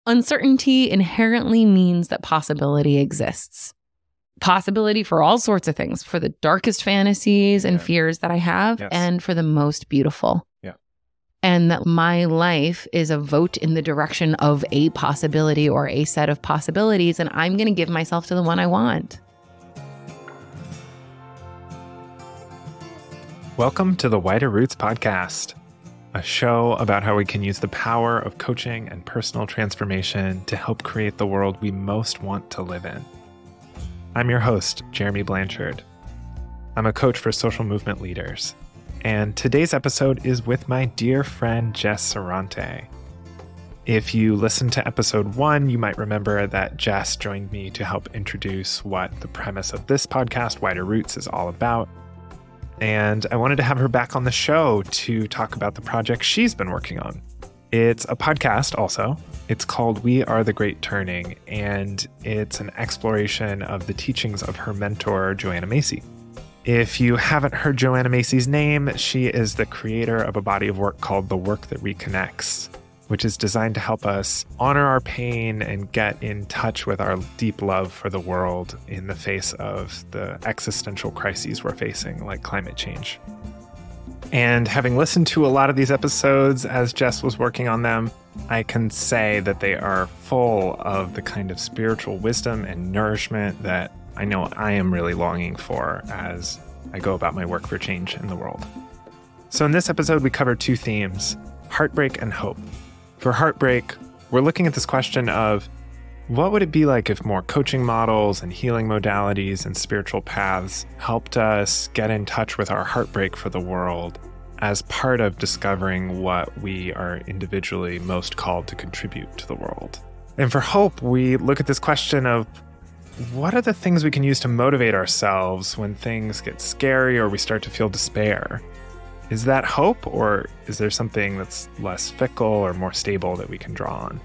Uncertainty inherently means that possibility exists. Possibility for all sorts of things, for the darkest fantasies and fears that I have, and for the most beautiful. Yeah. And that my life is a vote in the direction of a possibility or a set of possibilities, and I'm going to give myself to the one I want. Welcome to the Wider Roots Podcast, a show about how we can use the power of coaching and personal transformation to help create the world we most want to live in. I'm your host, Jeremy Blanchard. I'm a coach for social movement leaders, and today's episode is with my dear friend, Jess Sarante. If you listened to episode 1, you might remember that Jess joined me to help introduce what the premise of this podcast, Wider Roots, is all about. And I wanted to have her back on the show to talk about the project she's been working on. It's a podcast also. It's called We Are the Great Turning, and it's an exploration of the teachings of her mentor, Joanna Macy. If you haven't heard Joanna Macy's name, she is the creator of a body of work called The Work That Reconnects, which is designed to help us honor our pain and get in touch with our deep love for the world in the face of the existential crises we're facing, like climate change. And having listened to a lot of these episodes as Jess was working on them, I can say that they are full of the kind of spiritual wisdom and nourishment that I know I am really longing for as I go about my work for change in the world. So in this episode, we cover two themes, heartbreak and hope. For heartbreak, we're looking at this question of what would it be like if more coaching models and healing modalities and spiritual paths helped us get in touch with our heartbreak for the world as part of discovering what we are individually most called to contribute to the world. And for hope, we look at this question of what are the things we can use to motivate ourselves when things get scary or we start to feel despair? Is that hope, or is there something that's less fickle or more stable that we can draw on?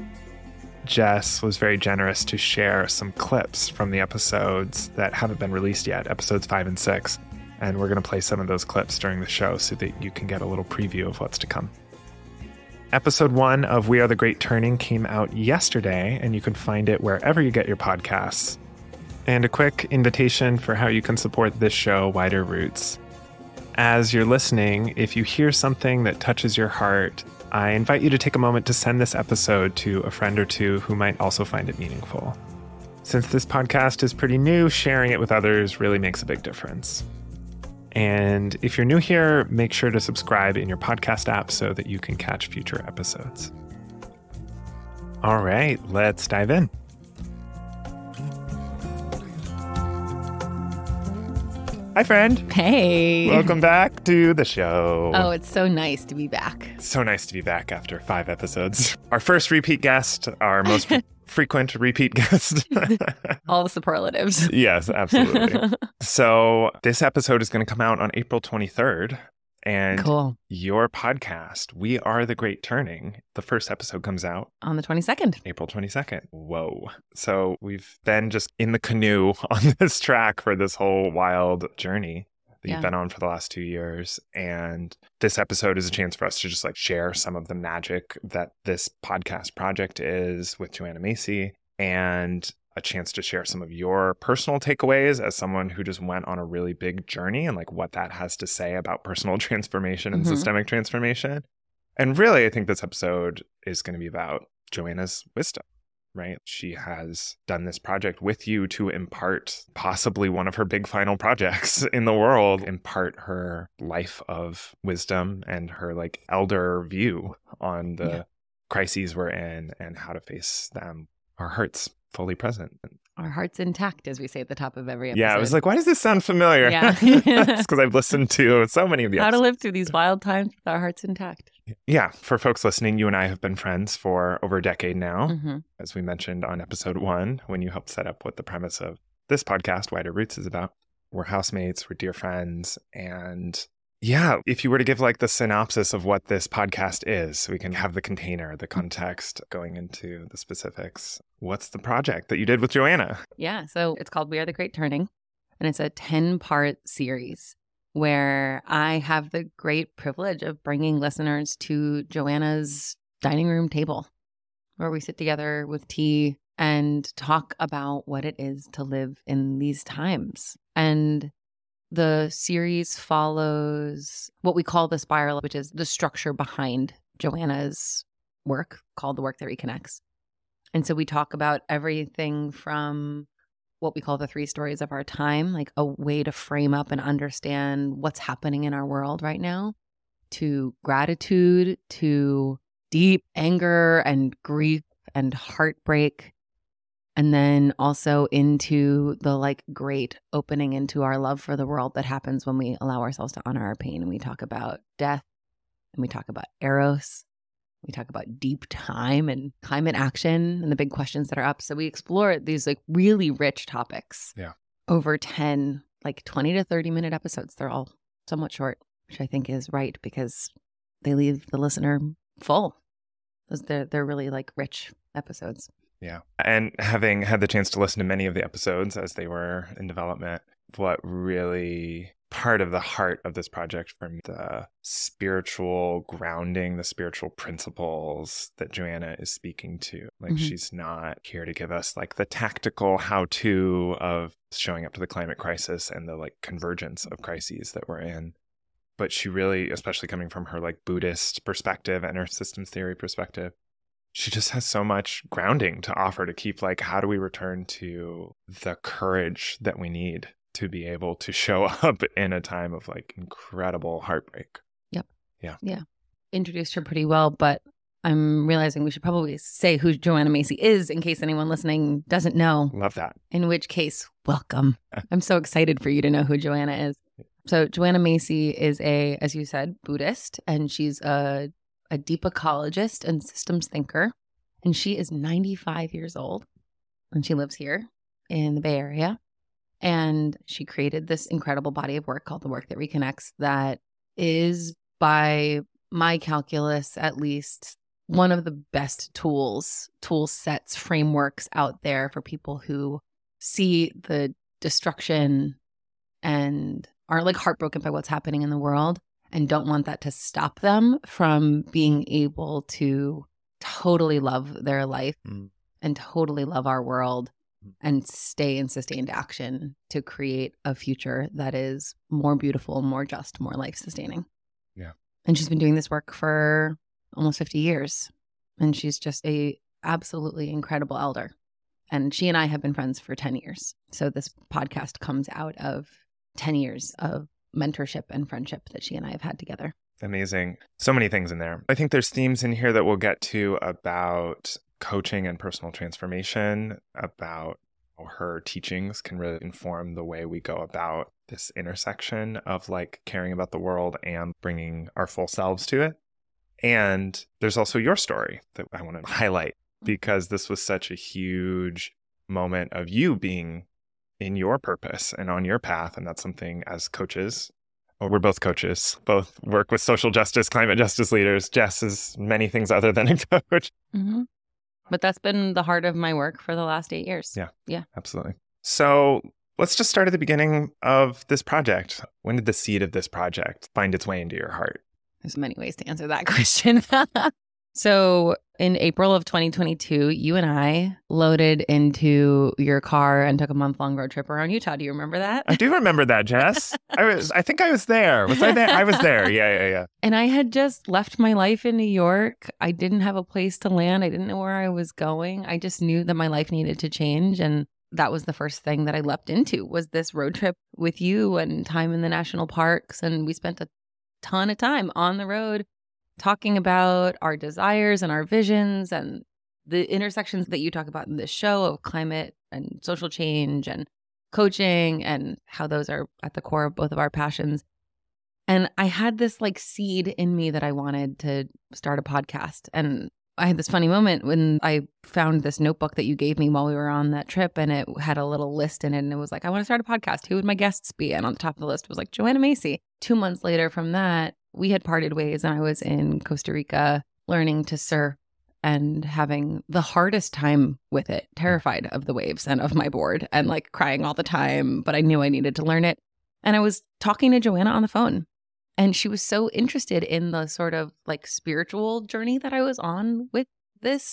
Jess was very generous to share some clips from the episodes that haven't been released yet, episodes 5 and 6. And we're going to play some of those clips during the show so that you can get a little preview of what's to come. Episode 1 of We Are the Great Turning came out yesterday, and you can find it wherever you get your podcasts. And a quick invitation for how you can support this show, Wider Roots. As you're listening, if you hear something that touches your heart, I invite you to take a moment to send this episode to a friend or two who might also find it meaningful. Since this podcast is pretty new, sharing it with others really makes a big difference. And if you're new here, make sure to subscribe in your podcast app so that you can catch future episodes. All right, let's dive in. Hi, friend. Hey. Welcome back to the show. Oh, it's so nice to be back. So nice to be back after 5 episodes. Our first repeat guest, our most frequent repeat guest. All the superlatives. Yes, absolutely. So this episode is going to come out on April 23rd. And cool. Your podcast, We Are the Great Turning, the first episode comes out on the 22nd. April 22nd. Whoa. So we've been just in the canoe on this track for this whole wild journey that you've been on for the last 2 years. And this episode is a chance for us to just share some of the magic that this podcast project is with Joanna Macy, and a chance to share some of your personal takeaways as someone who just went on a really big journey and what that has to say about personal transformation and systemic transformation. And really, I think this episode is going to be about Joanna's wisdom, right? She has done this project with you to impart possibly one of her big final projects in the world, impart her life of wisdom and her elder view on the crises we're in and how to face them. Our hearts fully present. Our hearts intact, as we say at the top of every episode. Yeah, I was like, why does this sound familiar? Yeah. It's because I've listened to so many of the episodes. How to live through these wild times with our hearts intact. Yeah, for folks listening, you and I have been friends for over a decade now. As we mentioned on episode 1, when you helped set up what the premise of this podcast, Wider Roots, is about. We're housemates, we're dear friends, and yeah, if you were to give the synopsis of what this podcast is, so we can have the container, the context going into the specifics. What's the project that you did with Joanna? Yeah, so it's called We Are the Great Turning, and it's a 10-part series where I have the great privilege of bringing listeners to Joanna's dining room table, where we sit together with tea and talk about what it is to live in these times. And the series follows what we call the spiral, which is the structure behind Joanna's work called The Work That Reconnects. And so we talk about everything from what we call the 3 stories of our time, like a way to frame up and understand what's happening in our world right now, to gratitude, to deep anger and grief and heartbreak, and then also into the like great opening into our love for the world that happens when we allow ourselves to honor our pain. And we talk about death, and we talk about eros, we talk about deep time and climate action and the big questions that are up. So we explore these like really rich topics over 10, like 20 to 30 minute episodes. They're all somewhat short, which I think is right because they leave the listener full. They're really like rich episodes. Yeah. And having had the chance to listen to many of the episodes as they were in development, what really part of the heart of this project for me, the spiritual grounding, the spiritual principles that Joanna is speaking to. Like she's not here to give us like the tactical how-to of showing up to the climate crisis and the like convergence of crises that we're in. But she really, especially coming from her like Buddhist perspective and her systems theory perspective, she just has so much grounding to offer to keep like, how do we return to the courage that we need to be able to show up in a time of like incredible heartbreak. Yep. Yeah. Introduced her pretty well, but I'm realizing we should probably say who Joanna Macy is in case anyone listening doesn't know. Love that. In which case, welcome. I'm so excited for you to know who Joanna is. So Joanna Macy is as you said, Buddhist, and she's a deep ecologist and systems thinker. And she is 95 years old, and she lives here in the Bay Area. And she created this incredible body of work called The Work That Reconnects that is, by my calculus, at least one of the best tool sets, frameworks out there for people who see the destruction and are like heartbroken by what's happening in the world and don't want that to stop them from being able to totally love their life and totally love our world and stay in sustained action to create a future that is more beautiful, more just, more life-sustaining. Yeah. And she's been doing this work for almost 50 years. And she's just a absolutely incredible elder. And she and I have been friends for 10 years. So this podcast comes out of 10 years of mentorship and friendship that she and I have had together. Amazing. So many things in there. I think there's themes in here that we'll get to about coaching and personal transformation, about how her teachings can really inform the way we go about this intersection of like caring about the world and bringing our full selves to it. And there's also your story that I want to highlight because this was such a huge moment of you being in your purpose and on your path. And that's something as coaches, we're both coaches, both work with social justice, climate justice leaders. Jess is many things other than a coach. Mm-hmm. But that's been the heart of my work for the last 8 years. Yeah, absolutely. So let's just start at the beginning of this project. When did the seed of this project find its way into your heart? There's many ways to answer that question. So in April of 2022, you and I loaded into your car and took a month-long road trip around Utah. Do you remember that? I do remember that, Jess. I think I was there. Was I there? I was there. Yeah. And I had just left my life in New York. I didn't have a place to land. I didn't know where I was going. I just knew that my life needed to change. And that was the first thing that I leapt into was this road trip with you and time in the national parks. And we spent a ton of time on the road talking about our desires and our visions and the intersections that you talk about in this show of climate and social change and coaching and how those are at the core of both of our passions. And I had this like seed in me that I wanted to start a podcast. And I had this funny moment when I found this notebook that you gave me while we were on that trip, and it had a little list in it. And it was like, I want to start a podcast. Who would my guests be? And on the top of the list was like Joanna Macy. 2 months later from that, we had parted ways, and I was in Costa Rica learning to surf and having the hardest time with it, terrified of the waves and of my board and like crying all the time. But I knew I needed to learn it. And I was talking to Joanna on the phone, and she was so interested in the sort of like spiritual journey that I was on with this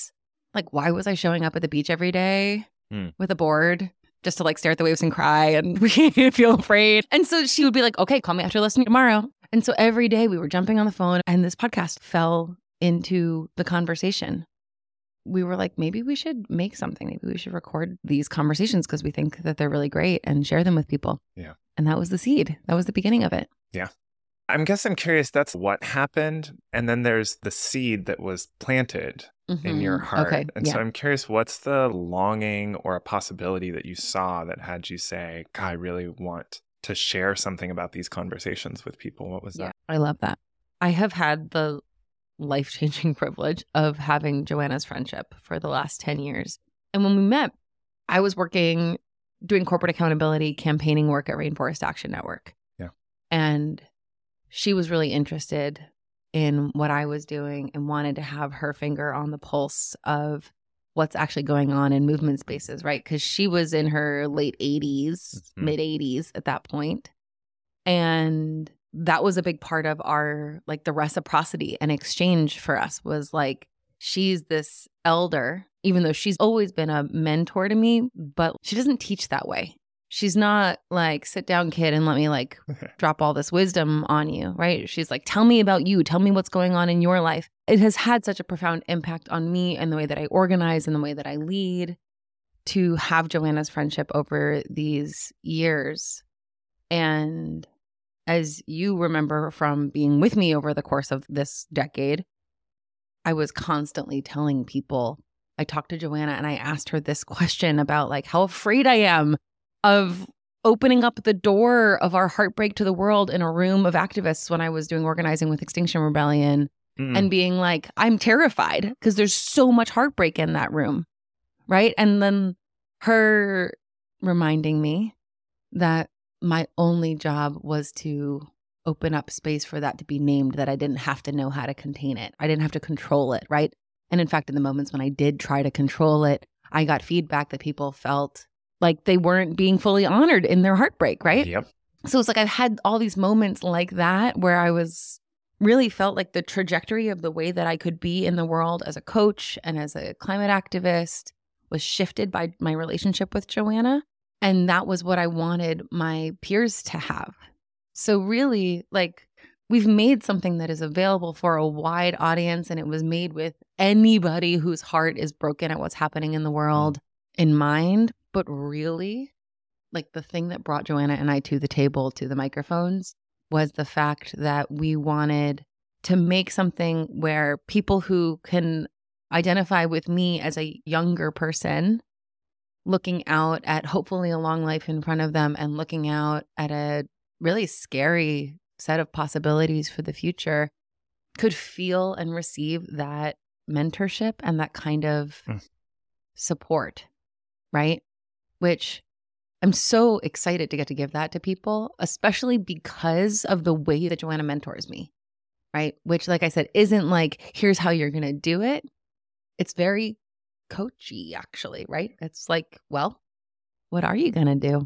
Like, why was I showing up at the beach every day Mm. with a board just to like stare at the waves and cry and feel afraid? And so she would be like, okay, call me after listening tomorrow. And so every day we were jumping on the phone and this podcast fell into the conversation. We were like, maybe we should make something. Maybe we should record these conversations because we think that they're really great and share them with people. Yeah. And that was the seed. That was the beginning of it. Yeah. I'm curious, that's what happened. And then there's the seed that was planted in your heart. Okay. And so I'm curious, what's the longing or a possibility that you saw that had you say, God, I really want to share something about these conversations with people? What was that? I love that. I have had the life-changing privilege of having Joanna's friendship for the last 10 years. And when we met, I was doing corporate accountability campaigning work at Rainforest Action Network. Yeah. And she was really interested in what I was doing and wanted to have her finger on the pulse of what's actually going on in movement spaces, right? Because she was in her late 80s, mid 80s at that point. And that was a big part of our, like, the reciprocity and exchange for us was like, she's this elder, even though she's always been a mentor to me, but she doesn't teach that way. She's not like, sit down, kid, and let me like drop all this wisdom on you, right? She's like, tell me about you. Tell me what's going on in your life. It has had such a profound impact on me and the way that I organize and the way that I lead to have Joanna's friendship over these years. And as you remember from being with me over the course of this decade, I was constantly telling people, I talked to Joanna and I asked her this question about like how afraid I am of opening up the door of our heartbreak to the world in a room of activists when I was doing organizing with Extinction Rebellion and being like, I'm terrified because there's so much heartbreak in that room, right? And then her reminding me that my only job was to open up space for that to be named, that I didn't have to know how to contain it. I didn't have to control it, right? And in fact, in the moments when I did try to control it, I got feedback that people felt like they weren't being fully honored in their heartbreak, right? Yep. So it's like I've had all these moments like that where I was really felt like the trajectory of the way that I could be in the world as a coach and as a climate activist was shifted by my relationship with Joanna. And that was what I wanted my peers to have. So really, like, we've made something that is available for a wide audience, and it was made with anybody whose heart is broken at what's happening in the world in mind. But really, like, the thing that brought Joanna and I to the table, to the microphones, was the fact that we wanted to make something where people who can identify with me as a younger person looking out at hopefully a long life in front of them and looking out at a really scary set of possibilities for the future could feel and receive that mentorship and that kind of support, right? Which I'm so excited to get to give that to people, especially because of the way that Joanna mentors me, right? Which, like I said, isn't like, here's how you're going to do it. It's very coachy, actually, right? It's like, well, what are you going to do?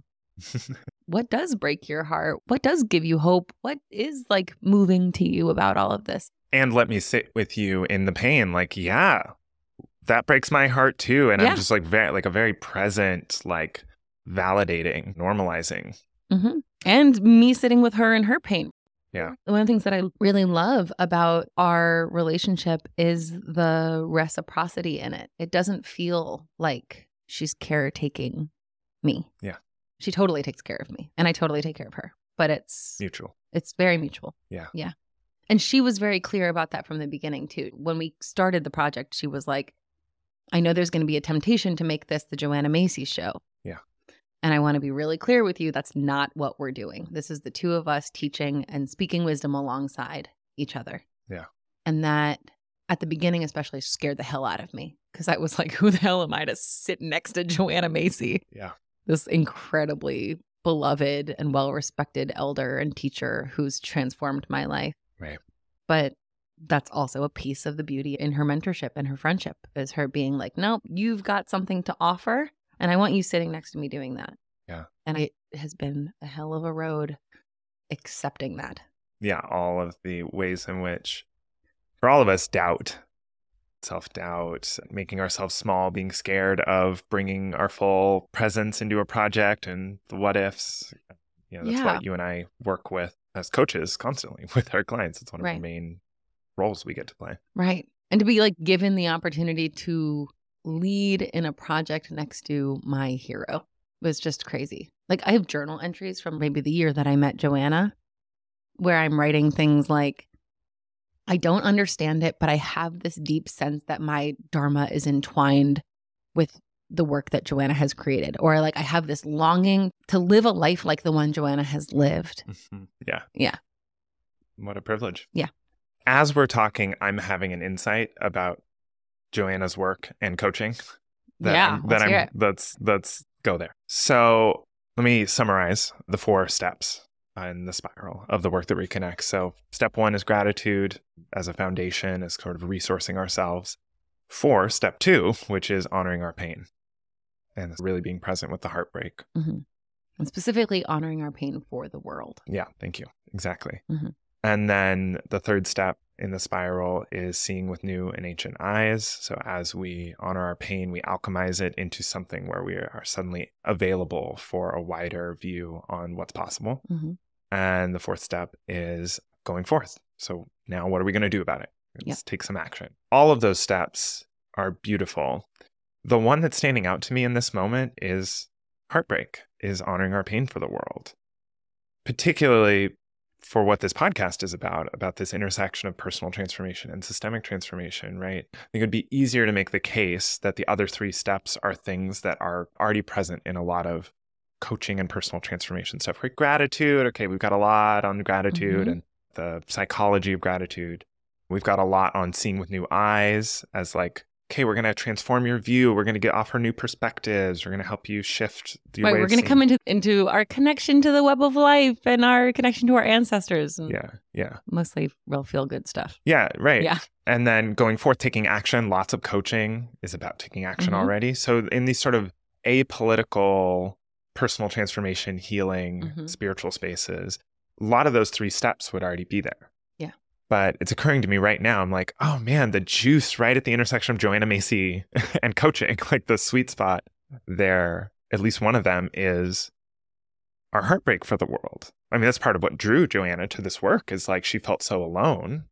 What does break your heart? What does give you hope? What is like moving to you about all of this? And let me sit with you in the pain. Like, yeah, that breaks my heart too. And I'm just like a very present, like validating, normalizing. Mm-hmm. And me sitting with her in her pain. Yeah. One of the things that I really love about our relationship is the reciprocity in it. It doesn't feel like she's caretaking me. Yeah. She totally takes care of me and I totally take care of her, but it's mutual. It's very mutual. Yeah. Yeah. And she was very clear about that from the beginning too. When we started the project, she was like, I know there's going to be a temptation to make this the Joanna Macy show. Yeah. And I want to be really clear with you, that's not what we're doing. This is the two of us teaching and speaking wisdom alongside each other. Yeah. And that at the beginning especially scared the hell out of me because I was like, who the hell am I to sit next to Joanna Macy? Yeah. This incredibly beloved and well-respected elder and teacher who's transformed my life. Right. But that's also a piece of the beauty in her mentorship and her friendship is her being like, no, you've got something to offer. And I want you sitting next to me doing that. Yeah. And it has been a hell of a road accepting that. Yeah. All of the ways in which, for all of us, doubt self-doubt, making ourselves small, being scared of bringing our full presence into a project and the what ifs. That's Yeah. what you and I work with as coaches constantly with our clients. It's one of Right. our main roles we get to play. Right. And to be like given the opportunity to lead in a project next to my hero was just crazy. Like I have journal entries from maybe the year that I met Joanna where I'm writing things like, I don't understand it, but I have this deep sense that my dharma is entwined with the work that Joanna has created. Or like I have this longing to live a life like the one Joanna has lived. Mm-hmm. Yeah. Yeah. What a privilege. Yeah. As we're talking, I'm having an insight about Joanna's work and coaching. Let's go there. So let me summarize the 4 steps in the spiral of the work that reconnects. So step 1 is gratitude as a foundation, as sort of resourcing ourselves. 4, step 2, which is honoring our pain and really being present with the heartbreak. Mm-hmm. And specifically honoring our pain for the world. Yeah, thank you. Exactly. Mm-hmm. And then the 3rd step in the spiral is seeing with new and ancient eyes. So as we honor our pain, we alchemize it into something where we are suddenly available for a wider view on what's possible. Mm-hmm. And the 4th step is going forth. So now what are we going to do about it? Let's take some action. All of those steps are beautiful. The one that's standing out to me in this moment is heartbreak, is honoring our pain for the world, particularly for what this podcast is about this intersection of personal transformation and systemic transformation, right? I think it would be easier to make the case that the other 3 steps are things that are already present in a lot of coaching and personal transformation stuff, right? Gratitude. Okay, we've got a lot on gratitude and the psychology of gratitude. We've got a lot on seeing with new eyes as like, okay, we're going to transform your view. We're going to offer new perspectives. We're going to help you shift your way. We're going to come into our connection to the web of life and our connection to our ancestors. And yeah. Mostly real feel good stuff. Yeah, right. Yeah. And then going forth, taking action. Lots of coaching is about taking action already. So in these sort of apolitical personal transformation, healing, spiritual spaces, a lot of those 3 steps would already be there. Yeah. But it's occurring to me right now, I'm like, oh man, the juice right at the intersection of Joanna Macy and coaching, like the sweet spot there, at least one of them is our heartbreak for the world. I mean, that's part of what drew Joanna to this work is like she felt so alone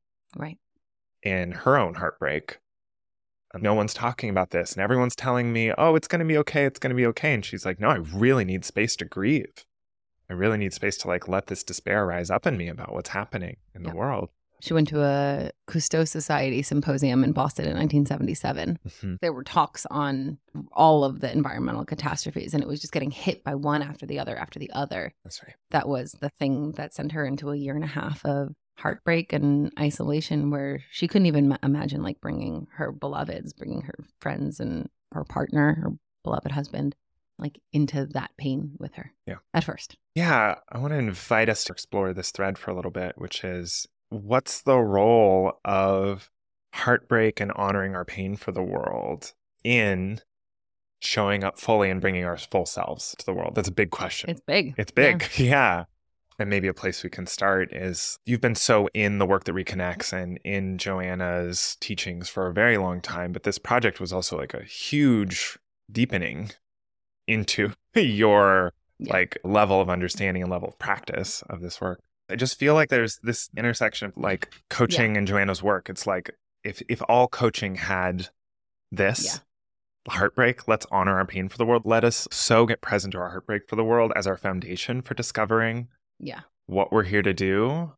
in her own heartbreak. No one's talking about this and everyone's telling me, oh, it's going to be okay. It's going to be okay. And she's like, no, I really need space to grieve. I really need space to like let this despair rise up in me about what's happening in the world. She went to a Cousteau Society symposium in Boston in 1977. There were talks on all of the environmental catastrophes, and it was just getting hit by one after the other after the other. That's right. That was the thing that sent her into a 1.5 years of heartbreak and isolation where she couldn't even imagine like bringing her beloveds, bringing her friends and her partner, her beloved husband, like into that pain with her at first. Yeah. I want to invite us to explore this thread for a little bit, which is what's the role of heartbreak and honoring our pain for the world in showing up fully and bringing our full selves to the world? That's a big question. It's big. It's big. Yeah. And maybe a place we can start is you've been so in the work that reconnects and in Joanna's teachings for a very long time, but this project was also like a huge deepening into your like level of understanding and level of practice of this work. I just feel like there's this intersection of like coaching and Joanna's work. It's like if all coaching had this heartbreak, let's honor our pain for the world. Let us so get present to our heartbreak for the world as our foundation for discovering what we're here to do.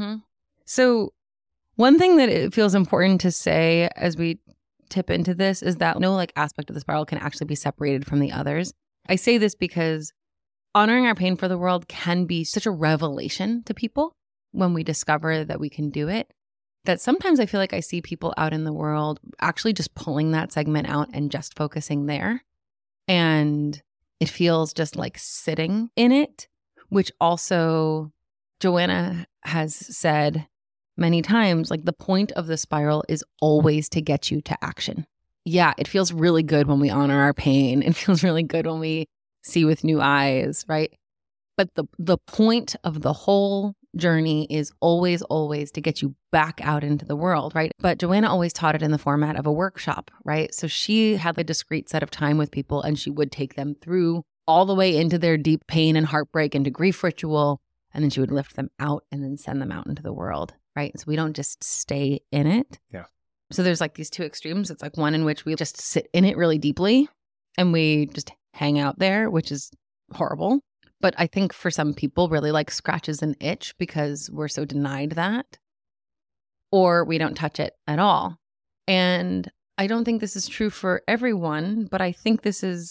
So one thing that it feels important to say as we tip into this is that no like aspect of the spiral can actually be separated from the others. I say this because honoring our pain for the world can be such a revelation to people when we discover that we can do it, that sometimes I feel like I see people out in the world actually just pulling that segment out and just focusing there. And it feels just like sitting in it, which also Joanna has said many times, like the point of the spiral is always to get you to action. Yeah, it feels really good when we honor our pain. It feels really good when we see with new eyes, right? But the point of the whole journey is always, always to get you back out into the world, right? But Joanna always taught it in the format of a workshop, right? So she had a discrete set of time with people and she would take them through all the way into their deep pain and heartbreak, into grief ritual, and then she would lift them out and then send them out into the world, right? So we don't just stay in it. Yeah. So there's like these two extremes. It's like one in which we just sit in it really deeply and we just hang out there, which is horrible. But I think for some people really like scratches an itch because we're so denied that, or we don't touch it at all. And I don't think this is true for everyone, but I think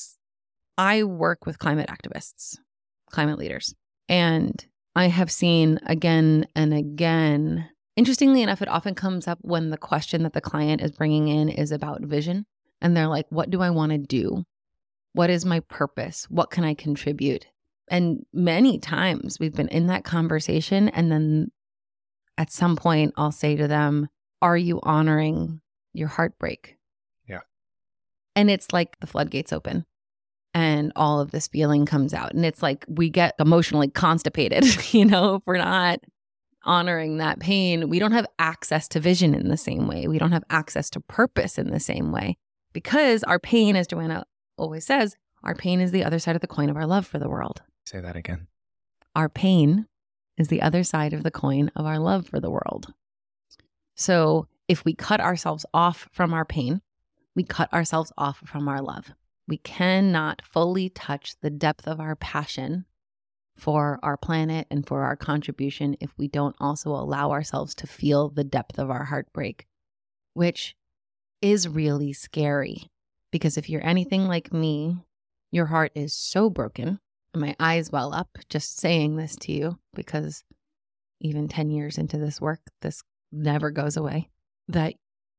I work with climate activists, climate leaders, and I have seen again and again, interestingly enough, it often comes up when the question that the client is bringing in is about vision. And they're like, what do I want to do? What is my purpose? What can I contribute? And many times we've been in that conversation. And then at some point I'll say to them, are you honoring your heartbreak? Yeah. And it's like the floodgates open and all of this feeling comes out. And it's like we get emotionally constipated, if we're not honoring that pain. We don't have access to vision in the same way. We don't have access to purpose in the same way because our pain, as Joanna always says, our pain is the other side of the coin of our love for the world. Say that again. Our pain is the other side of the coin of our love for the world. So if we cut ourselves off from our pain, we cut ourselves off from our love. We cannot fully touch the depth of our passion for our planet and for our contribution if we don't also allow ourselves to feel the depth of our heartbreak, which is really scary. Because if you're anything like me, your heart is so broken. My eyes well up just saying this to you because even 10 years into this work, this never goes away, that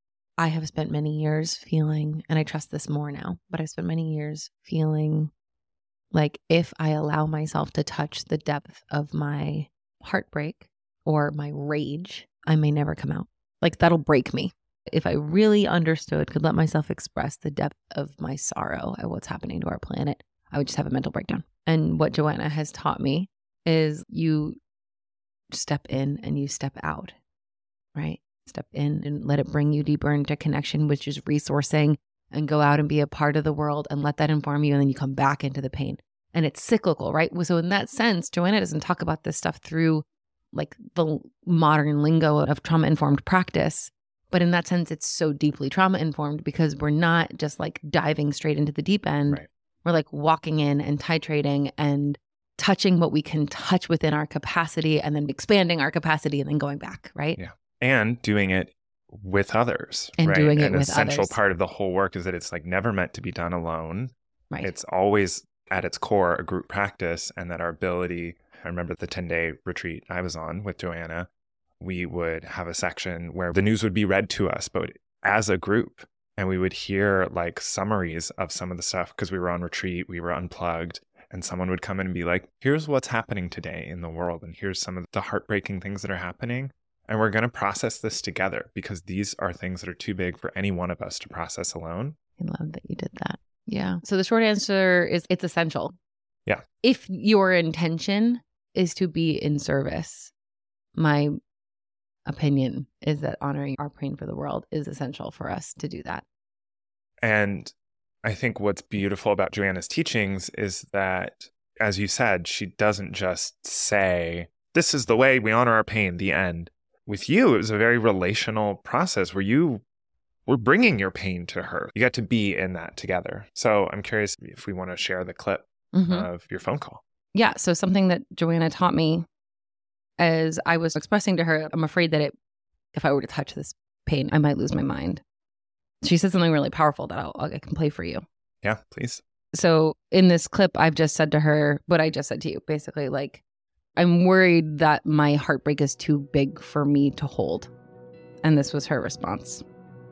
I have spent many years feeling, and I trust this more now, but I've spent many years feeling like if I allow myself to touch the depth of my heartbreak or my rage, I may never come out. Like that'll break me. If I really understood, could let myself express the depth of my sorrow at what's happening to our planet, I would just have a mental breakdown. And what Joanna has taught me is you step in and you step out, right? Step in and let it bring you deeper into connection, which is resourcing, and go out and be a part of the world and let that inform you. And then you come back into the pain. And it's cyclical, right? So in that sense, Joanna doesn't talk about this stuff through like the modern lingo of trauma-informed practice. But in that sense, it's so deeply trauma-informed because we're not just like diving straight into the deep end. Right. We're like walking in and titrating and touching what we can touch within our capacity and then expanding our capacity and then going back, right? Yeah. And doing it with others. And right? doing it An with essential others. part of the whole work is that it's like never meant to be done alone. Right. It's always at its core a group practice, and that our ability, I remember the 10-day retreat I was on with Joanna, we would have a section where the news would be read to us, but as a group, and we would hear like summaries of some of the stuff because we were on retreat, we were unplugged, and someone would come in and be like, here's what's happening today in the world, and here's some of the heartbreaking things that are happening. And we're going to process this together because these are things that are too big for any one of us to process alone. I love that you did that. Yeah. So the short answer is it's essential. Yeah. If your intention is to be in service, my opinion is that honoring our pain for the world is essential for us to do that. And I think what's beautiful about Joanna's teachings is that, as you said, she doesn't just say, this is the way we honor our pain, the end. With you, it was a very relational process where you were bringing your pain to her. You got to be in that together. So I'm curious if we want to share the clip of your phone call. Yeah. So something that Joanna taught me as I was expressing to her, I'm afraid that if I were to touch this pain, I might lose my mind. She said something really powerful that I can play for you. Yeah, please. So in this clip, I've just said to her what I just said to you, basically like, I'm worried that my heartbreak is too big for me to hold. And this was her response.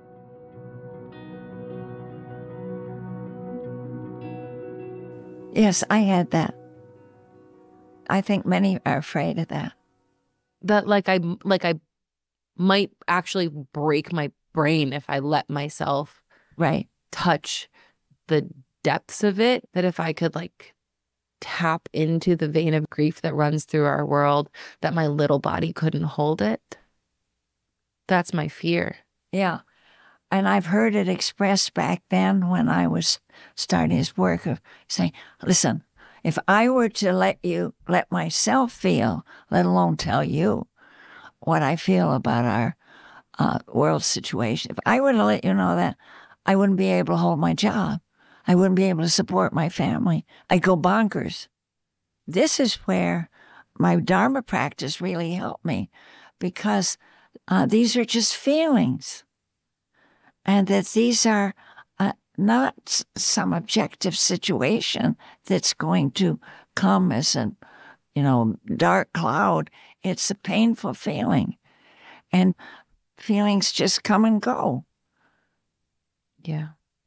Yes, I had that. I think many are afraid of that. That I might actually break my brain if I let myself Right. touch the depths of it. That if I could like tap into the vein of grief that runs through our world, that my little body couldn't hold it. That's my fear. Yeah. And I've heard it expressed back then when I was starting this work of saying, listen, if I were to let myself feel, let alone tell you what I feel about our world situation, if I were to let you know that, I wouldn't be able to hold my job. I wouldn't be able to support my family. I'd go bonkers. This is where my Dharma practice really helped me, because these are just feelings. And that these are not some objective situation that's going to come as a, dark cloud. It's a painful feeling. And feelings just come and go. Yeah.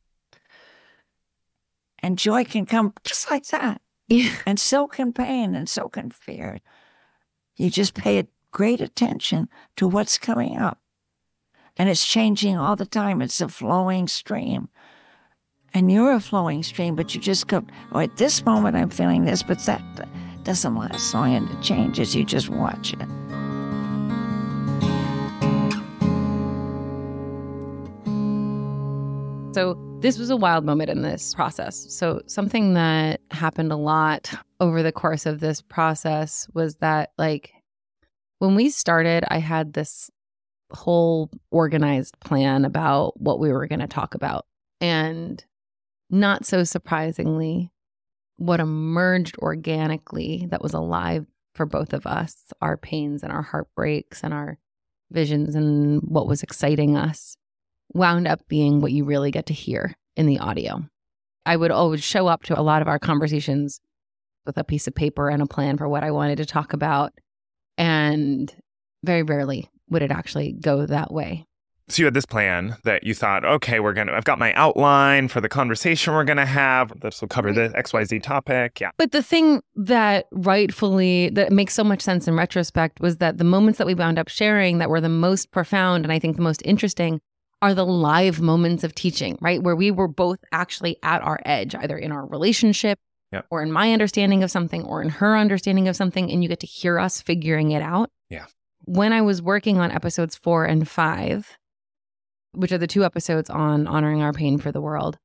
And joy can come just like that. Yeah. And so can pain, and so can fear. You just pay great attention to what's coming up. And it's changing all the time. It's a flowing stream. And you're a flowing stream, but you just go, at this moment I'm feeling this, but that doesn't last long, and it changes. You just watch it. So this was a wild moment in this process. So something that happened a lot over the course of this process was that, when we started, I had this whole organized plan about what we were going to talk about. And not so surprisingly, what emerged organically that was alive for both of us, our pains and our heartbreaks and our visions and what was exciting us, wound up being what you really get to hear in the audio. I would always show up to a lot of our conversations with a piece of paper and a plan for what I wanted to talk about. And very rarely would it actually go that way. So you had this plan that you thought, okay, I've got my outline for the conversation we're going to have. This will cover the XYZ topic. Yeah. But the thing that makes so much sense in retrospect was that the moments that we wound up sharing that were the most profound and I think the most interesting are the live moments of teaching, right? Where we were both actually at our edge, either in our relationship or in my understanding of something or in her understanding of something. And you get to hear us figuring it out. Yeah. When I was working on episodes 4 and 5, which are the 2 episodes on honoring our pain for the world,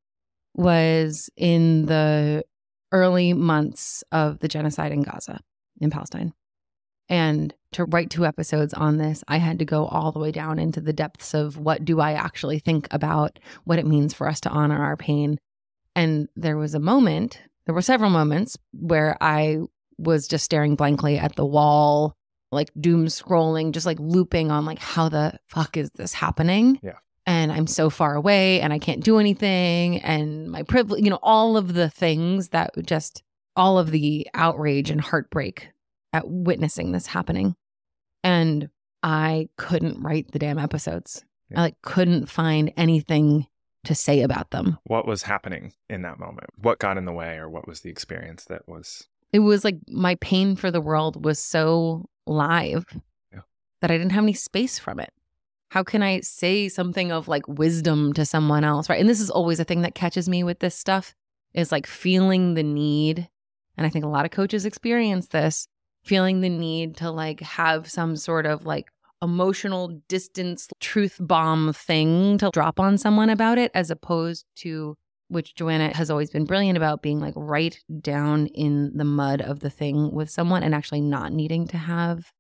was in the early months of the genocide in Gaza, in Palestine. And to write 2 episodes on this, I had to go all the way down into the depths of what do I actually think about what it means for us to honor our pain. And there were several moments where I was just staring blankly at the wall, doom scrolling, just looping on how the fuck is this happening? Yeah. And I'm so far away and I can't do anything. And my privilege, all of the things that all of the outrage and heartbreak at witnessing this happening. And I couldn't write the damn episodes. Yeah. I couldn't find anything to say about them. What was happening in that moment? What got in the way, or what was the experience that was? It was my pain for the world was so live that I didn't have any space from it. How can I say something of wisdom to someone else, right? And this is always a thing that catches me with this stuff is feeling the need. And I think a lot of coaches experience this, feeling the need to have some sort of emotional distance truth bomb thing to drop on someone about it, as opposed to, which Joanna has always been brilliant about, being right down in the mud of the thing with someone and actually not needing to have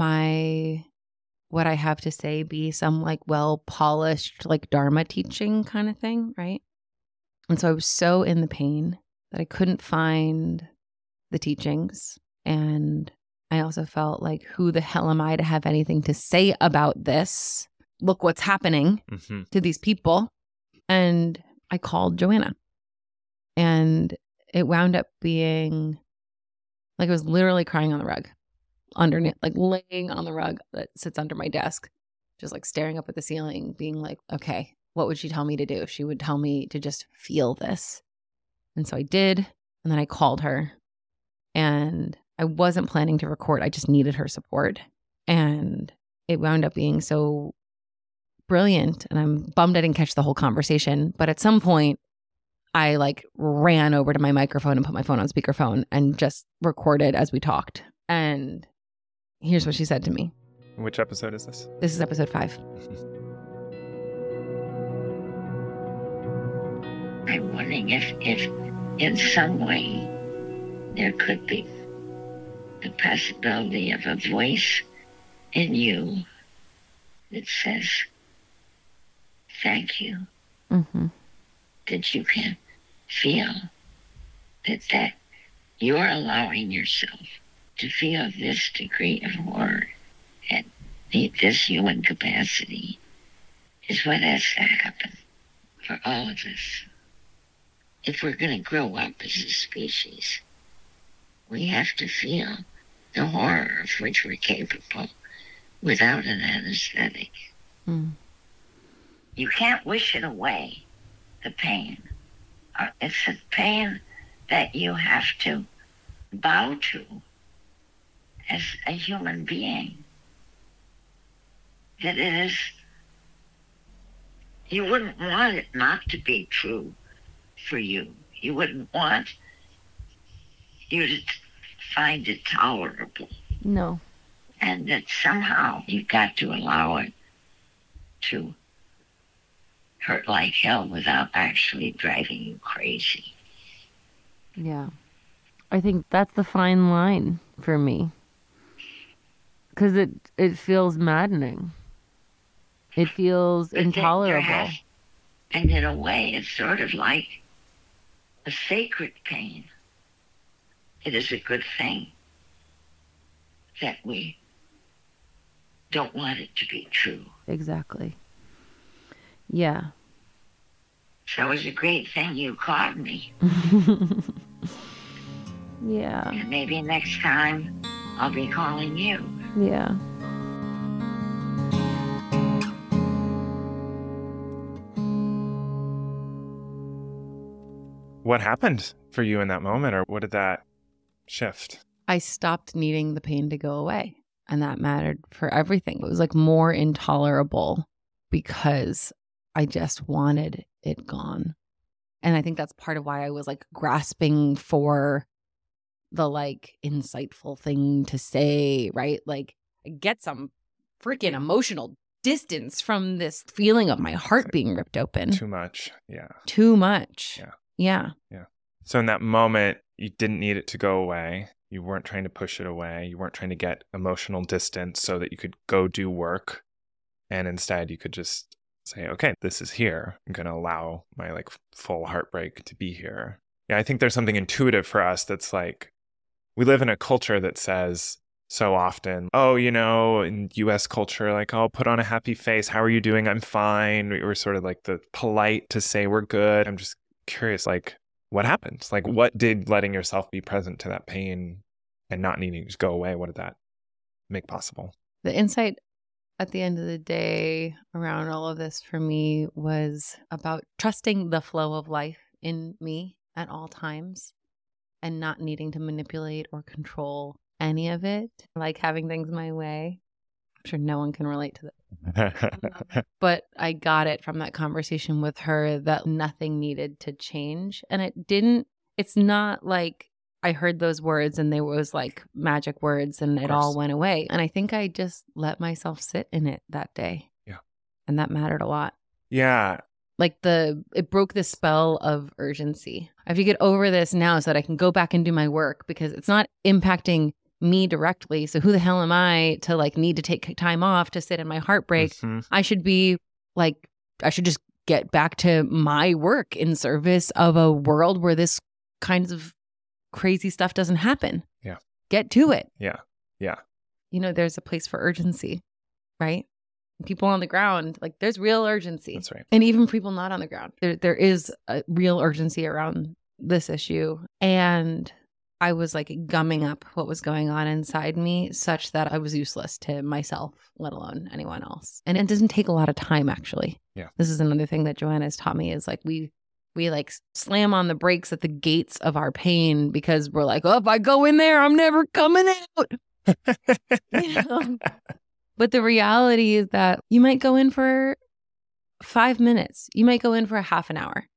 what I have to say be some well-polished Dharma teaching kind of thing, right? And so I was so in the pain that I couldn't find the teachings. And I also felt who the hell am I to have anything to say about this? Look what's happening to these people. And I called Joanna. And it wound up being I was literally crying on the rug. Underneath, laying on the rug that sits under my desk, just staring up at the ceiling, being okay, what would she tell me to do? She would tell me to just feel this. And so I did. And then I called her, and I wasn't planning to record. I just needed her support. And it wound up being so brilliant. And I'm bummed I didn't catch the whole conversation. But at some point, I like ran over to my microphone and put my phone on speakerphone and just recorded as we talked. And here's what she said to me. Which episode is this? This is episode 5. I'm wondering if in some way there could be the possibility of a voice in you that says, thank you. Mm-hmm. That you can feel that you're allowing yourself to feel this degree of horror and this human capacity is what has to happen for all of us. If we're going to grow up as a species, we have to feel the horror of which we're capable without an anesthetic. Mm. You can't wish it away, the pain. It's a pain that you have to bow to as a human being. That it is, you wouldn't want it not to be true for you. You wouldn't want you to find it tolerable. No. And that somehow you've got to allow it to hurt like hell without actually driving you crazy. Yeah. I think that's the fine line for me. Because it feels maddening. It feels intolerable. And in a way, it's sort of like a sacred pain. It is a good thing that we don't want it to be true. Exactly. Yeah. So it was a great thing you called me. Yeah. And maybe next time I'll be calling you. Yeah. What happened for you in that moment, or what did that shift? I stopped needing the pain to go away. And that mattered for everything. It was like more intolerable because I just wanted it gone. And I think that's part of why I was like grasping for the like insightful thing to say, right? Like get some freaking emotional distance from this feeling of my heart being ripped open. Too much. Yeah. Too much. Yeah. Yeah. Yeah. So in that moment, you didn't need it to go away. You weren't trying to push it away. You weren't trying to get emotional distance so that you could go do work. And instead you could just say, okay, this is here. I'm going to allow my like full heartbreak to be here. Yeah. I think there's something intuitive for us that's like, we live in a culture that says so often, oh, you know, in US culture, like, oh, put on a happy face. How are you doing? I'm fine. We're sort of like the polite to say we're good. I'm just curious, like, what happened? Like, what did letting yourself be present to that pain and not needing to go away, what did that make possible? The insight at the end of the day around all of this for me was about trusting the flow of life in me at all times and not needing to manipulate or control any of it, like having things my way. I'm sure no one can relate to that. But I got it from that conversation with her that nothing needed to change. And it's not like I heard those words and they was like magic words and it all went away. And I think I just let myself sit in it that day. Yeah. And that mattered a lot. Yeah. Like it broke the spell of urgency. I have to get over this now so that I can go back and do my work because it's not impacting me directly. So who the hell am I to like need to take time off to sit in my heartbreak? Mm-hmm. I should just get back to my work in service of a world where this kinds of crazy stuff doesn't happen. Yeah. Get to it. Yeah. Yeah. You know, there's a place for urgency, right? People on the ground, like there's real urgency. That's right. And even for people not on the ground, there is a real urgency around this issue. And I was like gumming up what was going on inside me such that I was useless to myself, let alone anyone else. And it doesn't take a lot of time, actually. Yeah. This is another thing that Joanna has taught me is like we like slam on the brakes at the gates of our pain because we're like, oh, if I go in there, I'm never coming out. You know? But the reality is that you might go in for 5 minutes. You might go in for a half an hour.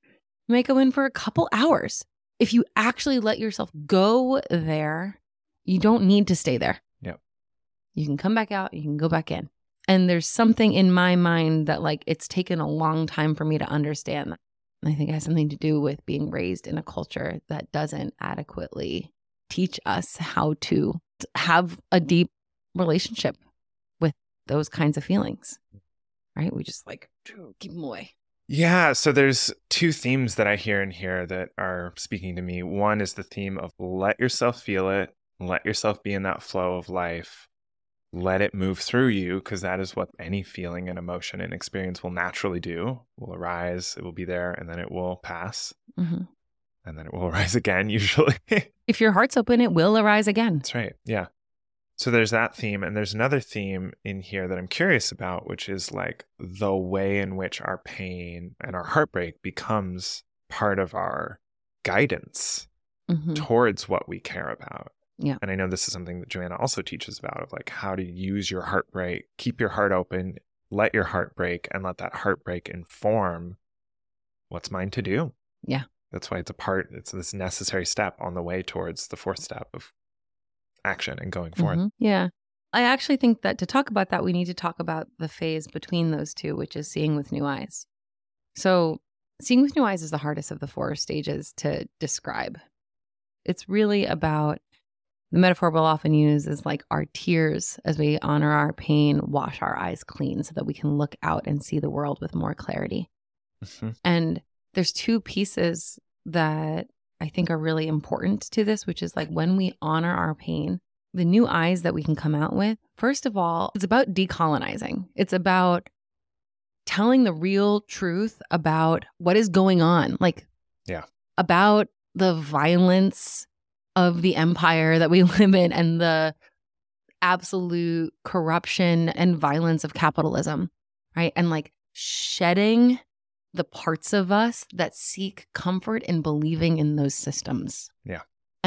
You might go in for a couple hours. If you actually let yourself go there, you don't need to stay there. Yep. You can come back out, you can go back in. And there's something in my mind that like it's taken a long time for me to understand that. And I think it has something to do with being raised in a culture that doesn't adequately teach us how to have a deep relationship with those kinds of feelings, right? We just like keep them away. Yeah, so there's two themes that I hear in here that are speaking to me. One is the theme of let yourself feel it, let yourself be in that flow of life, let it move through you, because that is what any feeling and emotion and experience will naturally do. It will arise, it will be there, and then it will pass. Mm-hmm. And then it will arise again, usually. If your heart's open, it will arise again. That's right. Yeah. So there's that theme. And there's another theme in here that I'm curious about, which is like the way in which our pain and our heartbreak becomes part of our guidance towards what we care about. Yeah. And I know this is something that Joanna also teaches about, of like how to use your heartbreak, keep your heart open, let your heart break, and let that heartbreak inform what's mine to do. Yeah. That's why it's this necessary step on the way towards the fourth step of action and going forward. Yeah. I actually think that to talk about that, we need to talk about the phase between those two, which is seeing with new eyes. So seeing with new eyes is the hardest of the 4 stages to describe. It's really about, the metaphor we'll often use is like our tears as we honor our pain, wash our eyes clean so that we can look out and see the world with more clarity. And there's 2 pieces that I think are really important to this, which is like when we honor our pain, the new eyes that we can come out with, first of all, it's about decolonizing. It's about telling the real truth about what is going on, like about the violence of the empire that we live in and the absolute corruption and violence of capitalism, right? And like shedding the parts of us that seek comfort in believing in those systems. Yeah.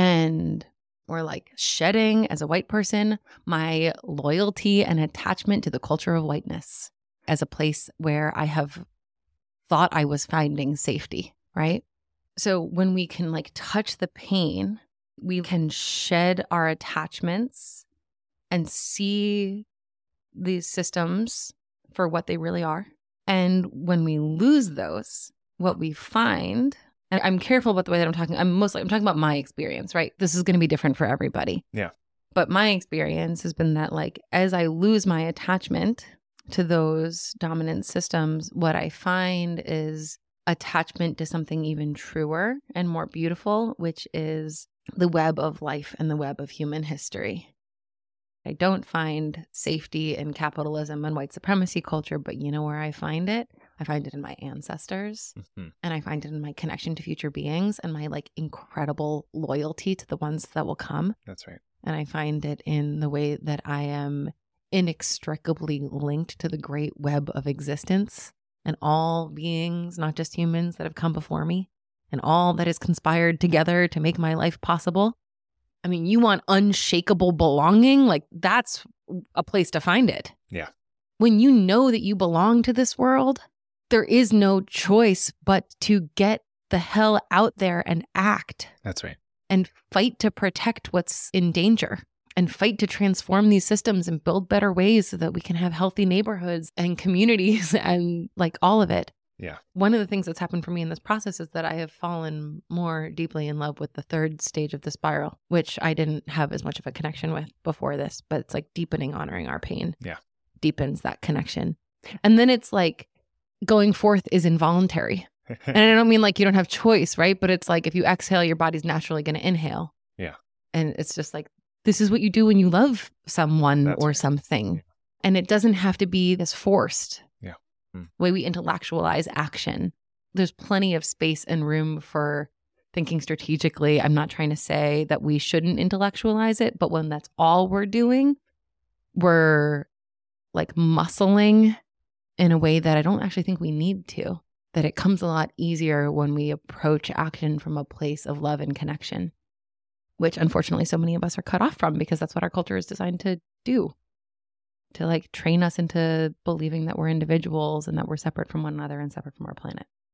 And or like shedding, as a white person, my loyalty and attachment to the culture of whiteness as a place where I have thought I was finding safety, right? So when we can like touch the pain, we can shed our attachments and see these systems for what they really are. And when we lose those, what we find, and I'm careful about the way that I'm talking, I'm talking about my experience, right? This is going to be different for everybody. Yeah. But my experience has been that like, as I lose my attachment to those dominant systems, what I find is attachment to something even truer and more beautiful, which is the web of life and the web of human history. I don't find safety in capitalism and white supremacy culture, but you know where I find it? I find it in my ancestors, and I find it in my connection to future beings and my like incredible loyalty to the ones that will come. That's right. And I find it in the way that I am inextricably linked to the great web of existence and all beings, not just humans, that have come before me, and all that is conspired together to make my life possible. I mean, you want unshakable belonging? Like, that's a place to find it. Yeah. When you know that you belong to this world, there is no choice but to get the hell out there and act. That's right. And fight to protect what's in danger. And fight to transform these systems and build better ways so that we can have healthy neighborhoods and communities and like all of it. Yeah. One of the things that's happened for me in this process is that I have fallen more deeply in love with the 3rd stage of the spiral, which I didn't have as much of a connection with before this, but it's like deepening, honoring our pain. Yeah. Deepens that connection. And then it's like going forth is involuntary. And I don't mean like you don't have choice, right? But it's like if you exhale, your body's naturally going to inhale. Yeah. And it's just like, this is what you do when you love someone That's or right. something. And it doesn't have to be this forced. The way we intellectualize action. There's plenty of space and room for thinking strategically. I'm not trying to say that we shouldn't intellectualize it, but when that's all we're doing, we're like muscling in a way that I don't actually think we need to. That it comes a lot easier when we approach action from a place of love and connection, which unfortunately so many of us are cut off from because that's what our culture is designed to do. To like train us into believing that we're individuals and that we're separate from one another and separate from our planet.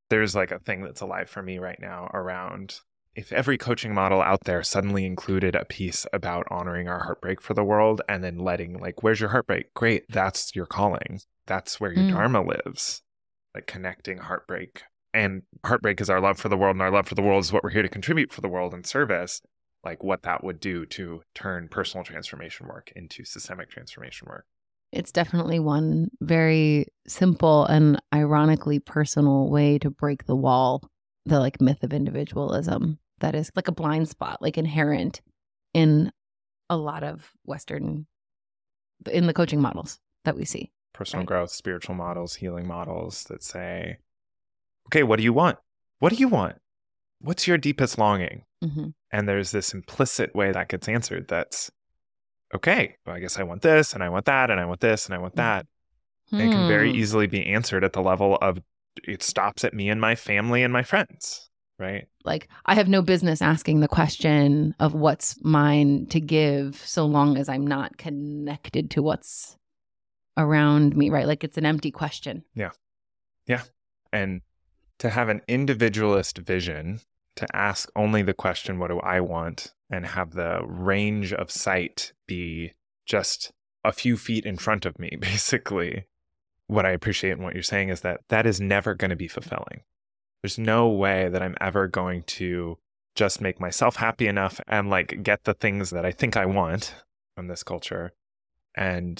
there's like a thing that's alive for me right now around if every coaching model out there suddenly included a piece about honoring our heartbreak for the world and then letting like, where's your heartbreak? Great. That's your calling. That's where your dharma lives. Like connecting heartbreak. And heartbreak is our love for the world, and our love for the world is what we're here to contribute for the world and service. Like what that would do to turn personal transformation work into systemic transformation work. It's definitely one very simple and ironically personal way to break the wall, the like myth of individualism that is like a blind spot, like inherent in a lot of Western, in the coaching models that we see. Personal growth, spiritual models, healing models that say, okay, what do you want? What do you want? What's your deepest longing? Mm-hmm. And there's this implicit way that gets answered that's, okay, well, I guess I want this and I want that and I want this and I want that. And it can very easily be answered at the level of it stops at me and my family and my friends, right? Like I have no business asking the question of what's mine to give so long as I'm not connected to what's around me, right? Like it's an empty question. Yeah. Yeah. And to have an individualist vision, to ask only the question, what do I want? And have the range of sight be just a few feet in front of me, basically. What I appreciate in what you're saying is that that is never going to be fulfilling. There's no way that I'm ever going to just make myself happy enough and like get the things that I think I want from this culture and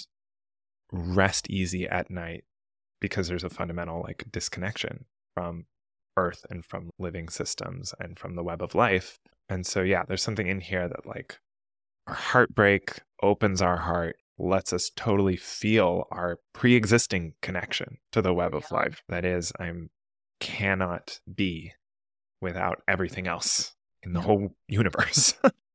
rest easy at night because there's a fundamental like disconnection from earth and from living systems and from the web of life. And so, yeah, there's something in here that like our heartbreak opens our heart, lets us totally feel our pre-existing connection to the web of life. That is, I cannot be without everything else in the whole universe.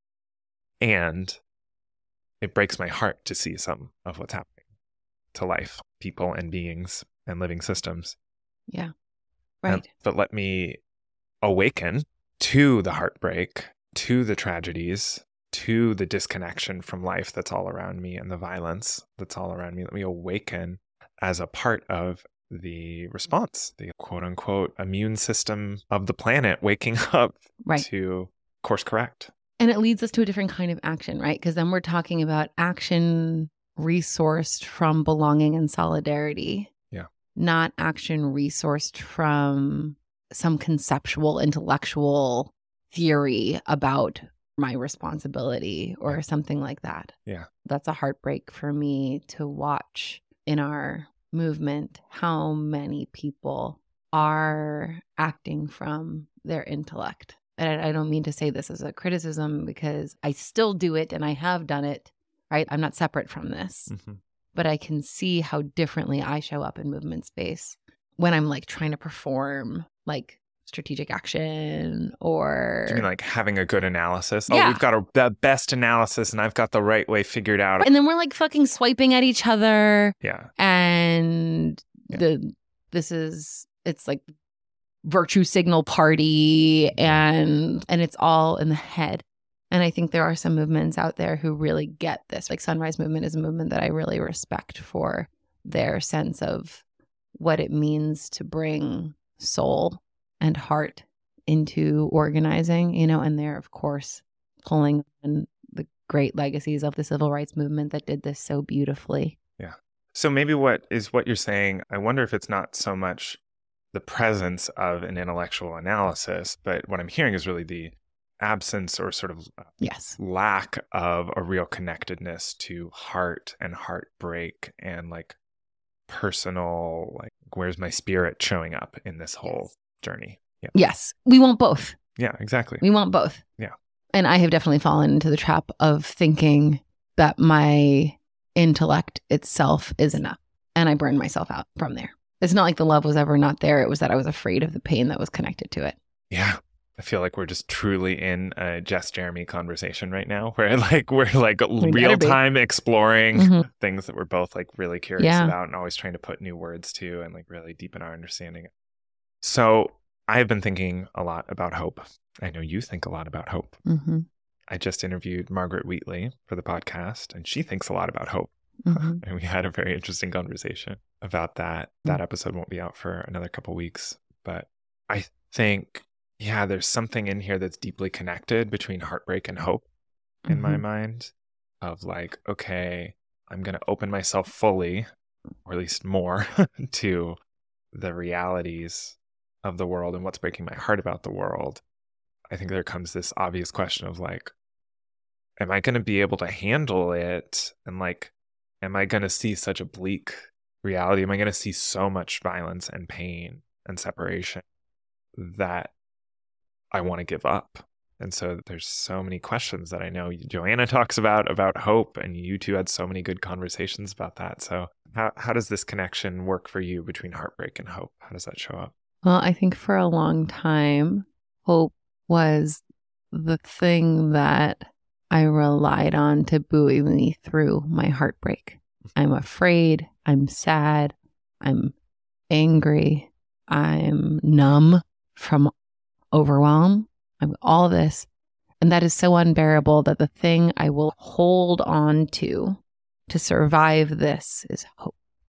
And it breaks my heart to see some of what's happening to life, people and beings and living systems. Yeah. Right. But let me awaken to the heartbreak, to the tragedies, to the disconnection from life that's all around me and the violence that's all around me. Let me awaken as a part of the response, the quote unquote immune system of the planet waking up to course correct. And it leads us to a different kind of action, right? Because then we're talking about action resourced from belonging and solidarity. Yeah. Not action resourced from some conceptual, intellectual theory about my responsibility or something like that. Yeah. That's a heartbreak for me to watch in our movement how many people are acting from their intellect. And I don't mean to say this as a criticism because I still do it and I have done it, right? I'm not separate from this. Mm-hmm. But I can see how differently I show up in movement space when I'm like trying to perform like strategic action or... Do you mean like having a good analysis? Yeah. Oh, we've got the best analysis and I've got the right way figured out. And then we're like fucking swiping at each other. Yeah. And it's like virtue signal party and it's all in the head. And I think there are some movements out there who really get this. Like Sunrise Movement is a movement that I really respect for their sense of what it means to bring soul and heart into organizing, you know, and they're, of course, pulling on the great legacies of the civil rights movement that did this so beautifully. Yeah. So maybe what you're saying, I wonder if it's not so much the presence of an intellectual analysis, but what I'm hearing is really the absence or sort of lack of a real connectedness to heart and heartbreak and like personal, like where's my spirit showing up in this whole journey. Yeah. Yes. We want both. Yeah, exactly. We want both. Yeah. And I have definitely fallen into the trap of thinking that my intellect itself is enough. And I burned myself out from there. It's not like the love was ever not there. It was that I was afraid of the pain that was connected to it. Yeah. I feel like we're just truly in a Jess Jeremy conversation right now where we're real time exploring things that we're both like really curious about and always trying to put new words to and like really deepen our understanding. So I have been thinking a lot about hope. I know you think a lot about hope. Mm-hmm. I just interviewed Margaret Wheatley for the podcast and she thinks a lot about hope. Mm-hmm. And we had a very interesting conversation about that. That episode won't be out for another couple weeks, but I think, yeah, there's something in here that's deeply connected between heartbreak and hope in my mind, of like, okay, I'm going to open myself fully, or at least more, to the realities of the world and what's breaking my heart about the world. I think there comes this obvious question of like, am I going to be able to handle it? And like, am I going to see such a bleak reality? Am I going to see so much violence and pain and separation that I want to give up? And so there's so many questions that I know Joanna talks about hope, and you two had so many good conversations about that. So how does this connection work for you between heartbreak and hope? How does that show up? Well, I think for a long time, hope was the thing that I relied on to buoy me through my heartbreak. I'm afraid, I'm sad, I'm angry, I'm numb from overwhelm. I'm all this. And that is so unbearable that the thing I will hold on to survive this is hope.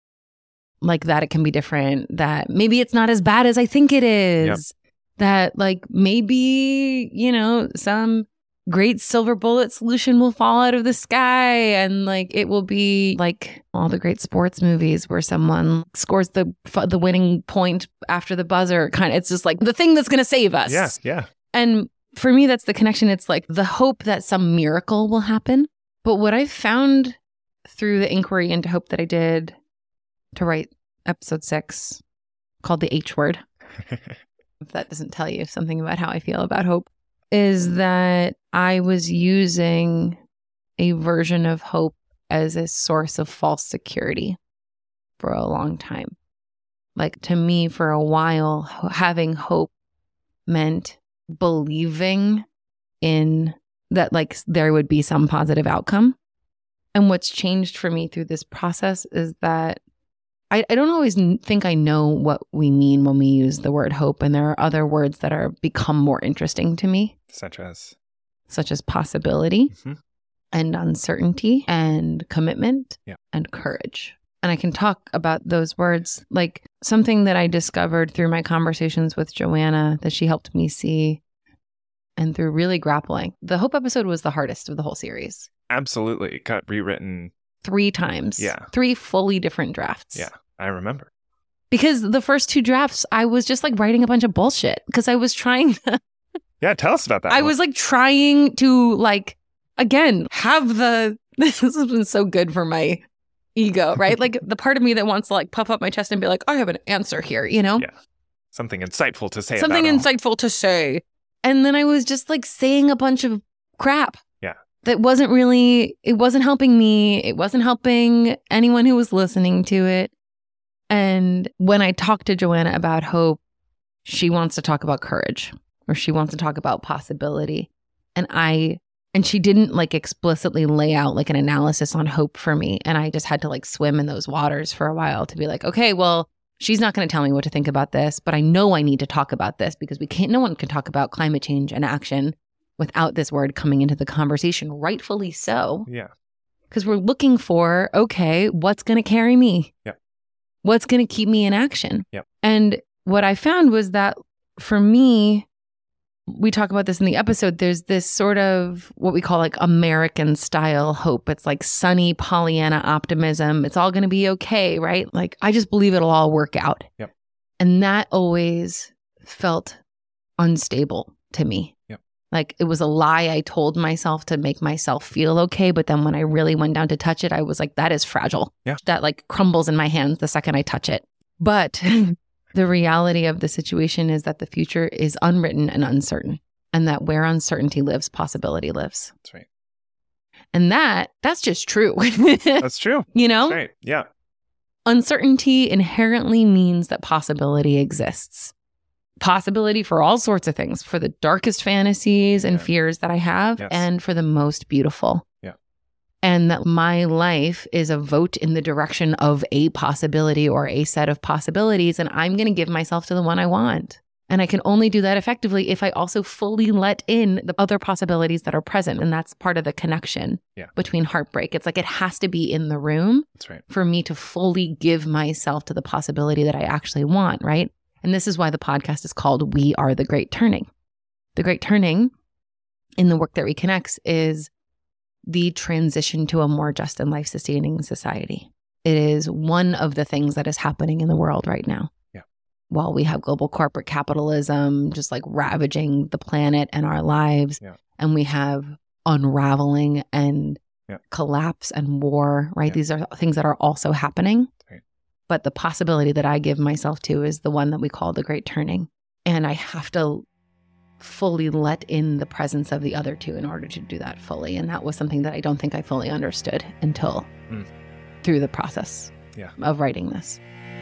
Like that it can be different, that maybe it's not as bad as I think it is. Yep. That like maybe, some great silver bullet solution will fall out of the sky, and like it will be like all the great sports movies where someone scores the winning point after the buzzer. It's just like the thing that's going to save us. Yes, yeah. And for me, that's the connection. It's like the hope that some miracle will happen. But what I found through the inquiry into hope that I did to write episode 6, called The H Word, if that doesn't tell you something about how I feel about hope, is that I was using a version of hope as a source of false security for a long time. Like to me, for a while, having hope meant believing in that like there would be some positive outcome. And what's changed for me through this process is that I don't always think I know what we mean when we use the word hope. And there are other words that are become more interesting to me. Such as possibility and uncertainty and commitment and courage. And I can talk about those words, like something that I discovered through my conversations with Joanna that she helped me see, and through really grappling. The hope episode was the hardest of the whole series. Absolutely. It got rewritten 3 times. Yeah. 3 fully different drafts. Yeah, I remember. Because the first 2 drafts, I was just like writing a bunch of bullshit because I was trying to... Yeah, tell us about that. I was like trying to like, again, have this has been so good for my ego, right? Like the part of me that wants to like puff up my chest and be like, I have an answer here, Yeah. Something insightful to say. Something insightful to say. And then I was just like saying a bunch of crap. Yeah. That it wasn't helping me. It wasn't helping anyone who was listening to it. And when I talked to Joanna about hope, she wants to talk about courage, or she wants to talk about possibility. And she didn't like explicitly lay out like an analysis on hope for me. And I just had to like swim in those waters for a while to be like, okay, well, she's not going to tell me what to think about this, but I know I need to talk about this because no one can talk about climate change and action without this word coming into the conversation, rightfully so. Yeah. Because we're looking for, okay, what's going to carry me? Yep. What's going to keep me in action? Yep. And what I found was that for me, we talk about this in the episode, there's this sort of what we call like American style hope. It's like sunny Pollyanna optimism. It's all going to be okay, right? Like, I just believe it'll all work out. Yep. And that always felt unstable to me. Yep. Like it was a lie I told myself to make myself feel okay. But then when I really went down to touch it, I was like, that is fragile. Yeah. That like crumbles in my hands the second I touch it. But the reality of the situation is that the future is unwritten and uncertain, and that where uncertainty lives, possibility lives. That's right. And that's just true. That's true. That's right. Yeah. Uncertainty inherently means that possibility exists. Possibility for all sorts of things, for the darkest fantasies and fears that I have, and for the most beautiful. Yeah. And that my life is a vote in the direction of a possibility or a set of possibilities, and I'm going to give myself to the one I want. And I can only do that effectively if I also fully let in the other possibilities that are present. And that's part of the connection between heartbreak. It's like it has to be in the room That's right. for me to fully give myself to the possibility that I actually want, right? And this is why the podcast is called We Are the Great Turning. The Great Turning in the work that reconnects is the transition to a more just and life-sustaining society. It is one of the things that is happening in the world right now. Yeah. While we have global corporate capitalism just like ravaging the planet and our lives, and we have unraveling and collapse and war, right? These are things that are also happening. Right. But the possibility that I give myself to is the one that we call the Great Turning. And I have to fully let in the presence of the other two in order to do that fully. And that was something that I don't think I fully understood until through the process of writing this.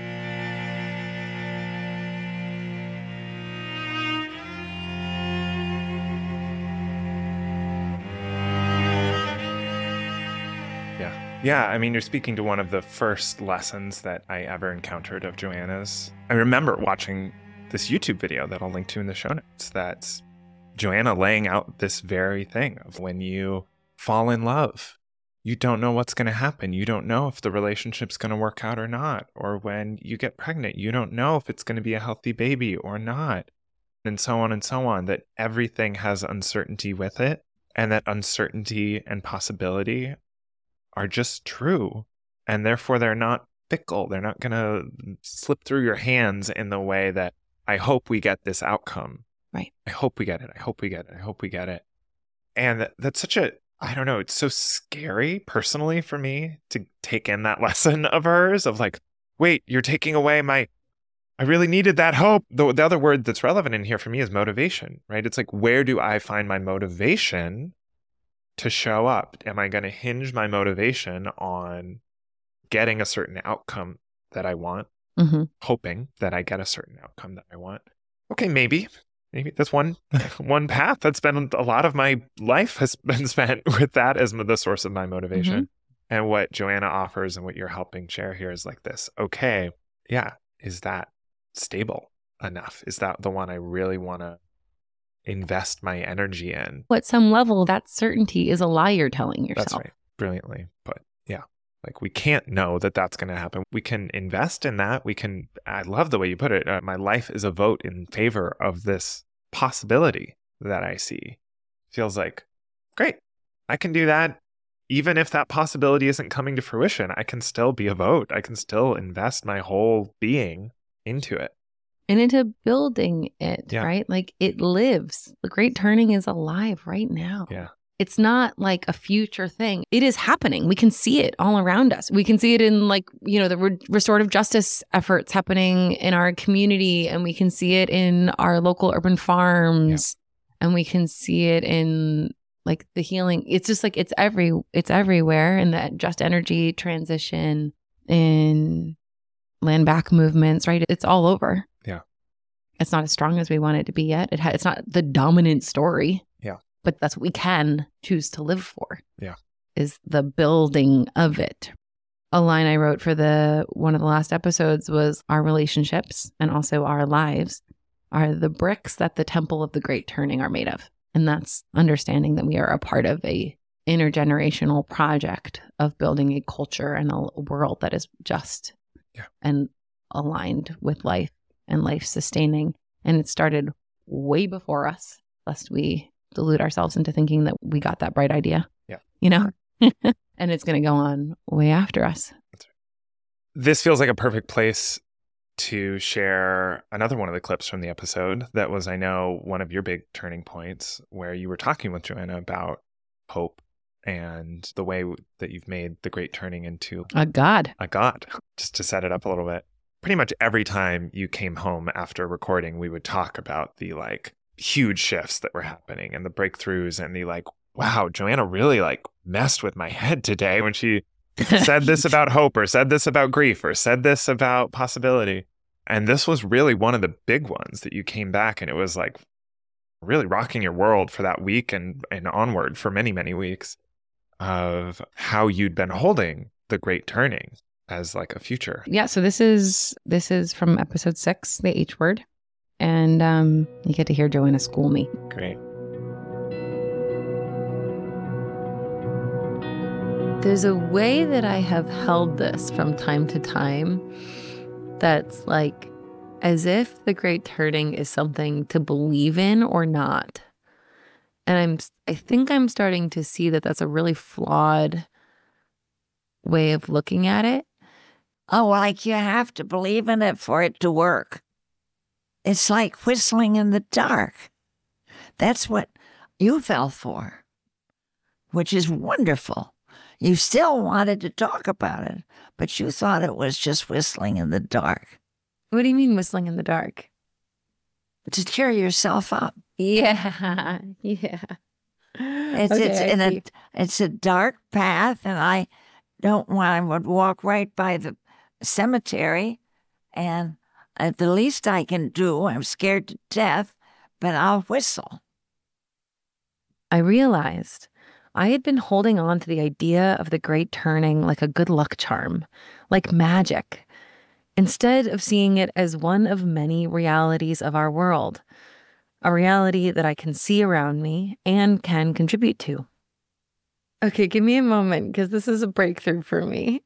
Yeah, I mean, you're speaking to one of the first lessons that I ever encountered of Joanna's. I remember watching this YouTube video that I'll link to in the show notes. That's Joanna laying out this very thing of when you fall in love, you don't know what's going to happen. You don't know if the relationship's going to work out or not. Or when you get pregnant, you don't know if it's going to be a healthy baby or not. And so on and so on, that everything has uncertainty with it. And that uncertainty and possibility are just true. And therefore, they're not fickle. They're not going to slip through your hands in the way that I hope we get this outcome. Right. I hope we get it. I hope we get it. I hope we get it. And that's such a, I don't know, it's so scary personally for me to take in that lesson of hers of like, wait, you're taking away I really needed that hope. The other word that's relevant in here for me is motivation, right? It's like, where do I find my motivation to show up? Am I going to hinge my motivation on getting a certain outcome that I want, hoping that I get a certain outcome that I want? Okay, maybe that's one path. That's been a lot of my life has been spent with that as the source of my motivation. And what Joanna offers and what you're helping share here is like this. Okay, yeah, is that stable enough? Is that the one I really want to invest my energy in? At some level, that certainty is a lie you're telling yourself. That's right. Brilliantly put. Yeah. Like we can't know that that's going to happen. We can invest in that. I love the way you put it. My life is a vote in favor of this possibility that I see. Feels like, great, I can do that. Even if that possibility isn't coming to fruition, I can still be a vote. I can still invest my whole being into it. And into building it, right? Like it lives. The Great Turning is alive right now. Yeah. It's not like a future thing. It is happening. We can see it all around us. We can see it in the restorative justice efforts happening in our community. And we can see it in our local urban farms. Yeah. And we can see it in like the healing. It's just like it's everywhere in that just energy transition, in land back movements, right? It's all over. Yeah. It's not as strong as we want it to be yet. It's not the dominant story. Yeah. But that's what we can choose to live for. Yeah. Is the building of it. A line I wrote for one of the last episodes was, our relationships and also our lives are the bricks that the temple of the Great Turning are made of. And that's understanding that we are a part of a intergenerational project of building a culture and a world that is just and aligned with life and life sustaining. And it started way before us, lest we delude ourselves into thinking that we got that bright idea. Yeah. And it's going to go on way after us. That's right. This feels like a perfect place to share another one of the clips from the episode that was, I know, one of your big turning points, where you were talking with Joanna about hope and the way that you've made the Great Turning into a god. Just to set it up a little bit. Pretty much every time you came home after recording, we would talk about the like huge shifts that were happening and the breakthroughs and the like, wow, Joanna really like messed with my head today when she said this about hope or said this about grief or said this about possibility. And this was really one of the big ones that you came back and it was like really rocking your world for that week and onward for many, many weeks of how you'd been holding the Great Turning as like a future. Yeah. So this is from episode 6, the H word. And you get to hear Joanna school me. Great. There's a way that I have held this from time to time that's like as if the great turning is something to believe in or not. And I think I'm starting to see that that's a really flawed way of looking at it. Oh, like you have to believe in it for it to work. It's like whistling in the dark. That's what you fell for, which is wonderful. You still wanted to talk about it, but you thought it was just whistling in the dark. What do you mean whistling in the dark? To cheer yourself up. Yeah. It's a dark path, and I would walk right by the cemetery, and the least I can do, I'm scared to death, but I'll whistle. I realized I had been holding on to the idea of the great turning like a good luck charm, like magic, instead of seeing it as one of many realities of our world, a reality that I can see around me and can contribute to. Okay, give me a moment, because this is a breakthrough for me.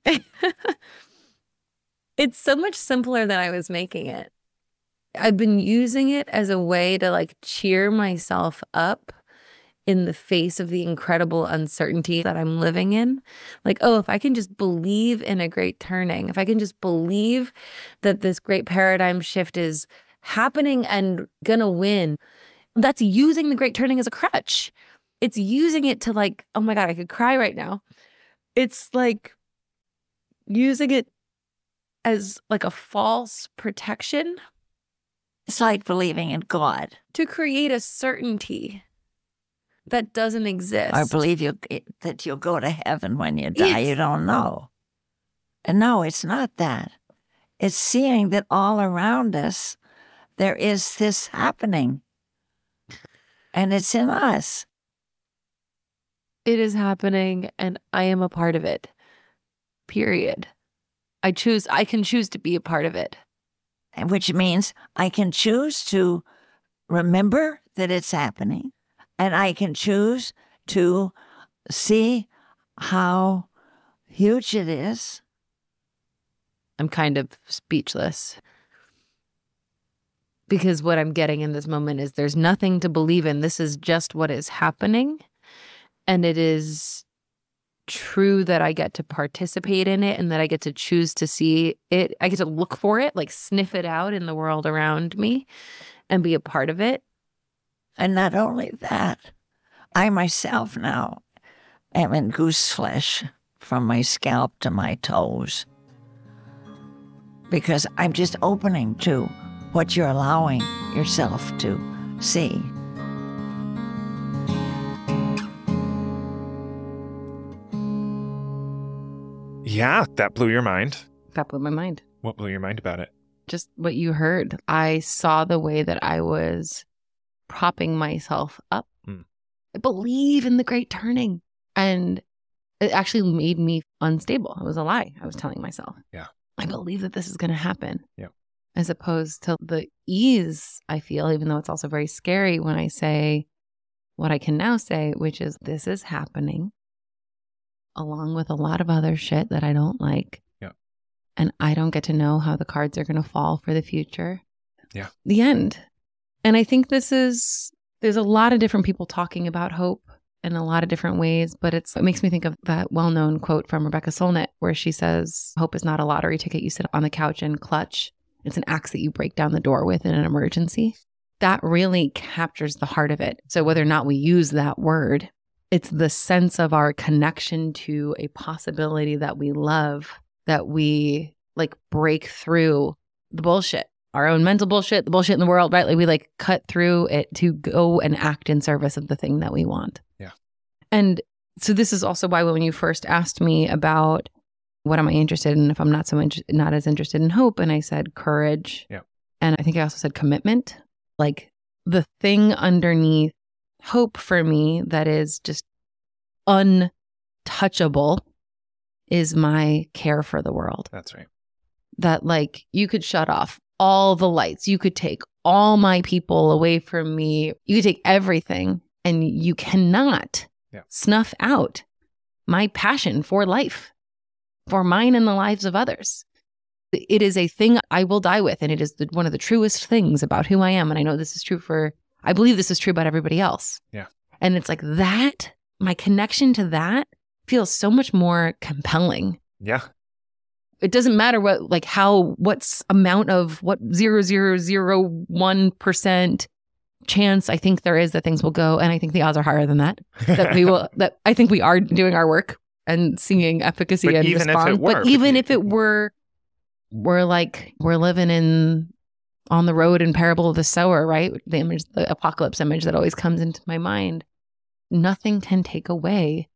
It's so much simpler than I was making it. I've been using it as a way to like cheer myself up in the face of the incredible uncertainty that I'm living in. Like, oh, if I can just believe in a great turning, if I can just believe that this great paradigm shift is happening and gonna win, that's using the great turning as a crutch. It's using it to like, oh my God, I could cry right now. It's like using it as like a false protection. It's like believing in God. To create a certainty that doesn't exist. I believe that you'll go to heaven when you die. Yes. You don't know. And no, it's not that. It's seeing that all around us, there is this happening. And it's in us. It is happening, and I am a part of it. Period. I can choose to be a part of it. Which means I can choose to remember that it's happening, and I can choose to see how huge it is. I'm kind of speechless. Because what I'm getting in this moment is there's nothing to believe in. This is just what is happening. And it is true that I get to participate in it and that I get to choose to see it. I get to look for it, like sniff it out in the world around me and be a part of it. And not only that, I myself now am in goose flesh from my scalp to my toes. Because I'm just opening to what you're allowing yourself to see. Yeah, that blew your mind. That blew my mind. What blew your mind about it? Just what you heard. I saw the way that I was propping myself up. I believe in the great turning. And it actually made me unstable. It was a lie I was telling myself. Yeah. I believe that this is going to happen. Yeah. As opposed to the ease I feel, even though it's also very scary when I say what I can now say, which is this is happening, along with a lot of other shit that I don't like. Yeah. And I don't get to know how the cards are going to fall for the future. Yeah. The end. And I think there's a lot of different people talking about hope in a lot of different ways, but it makes me think of that well-known quote from Rebecca Solnit, where she says, hope is not a lottery ticket you sit on the couch and clutch. It's an axe that you break down the door with in an emergency. That really captures the heart of it. So whether or not we use that word, it's the sense of our connection to a possibility that we love, that we like break through the bullshit, our own mental bullshit, the bullshit in the world, right? Like we like cut through it to go and act in service of the thing that we want. Yeah. And so this is also why when you first asked me about what am I interested in, if I'm not as interested in hope, and I said courage. Yeah. And I think I also said commitment, like the thing underneath hope for me that is just untouchable is my care for the world. That's right. That like you could shut off all the lights. You could take all my people away from me. You could take everything and you cannot snuff out my passion for life, for mine and the lives of others. It is a thing I will die with. And it is one of the truest things about who I am. And I know this is true I believe this is true about everybody else. Yeah. And it's like that, my connection to that feels so much more compelling. Yeah. It doesn't matter what's amount of what 0.0001% chance I think there is that things will go. And I think the odds are higher than that, that I think we are doing our work and seeing efficacy and respond. But even if it were, we're living on the road in Parable of the Sower, right? The apocalypse image that always comes into my mind. Nothing can take away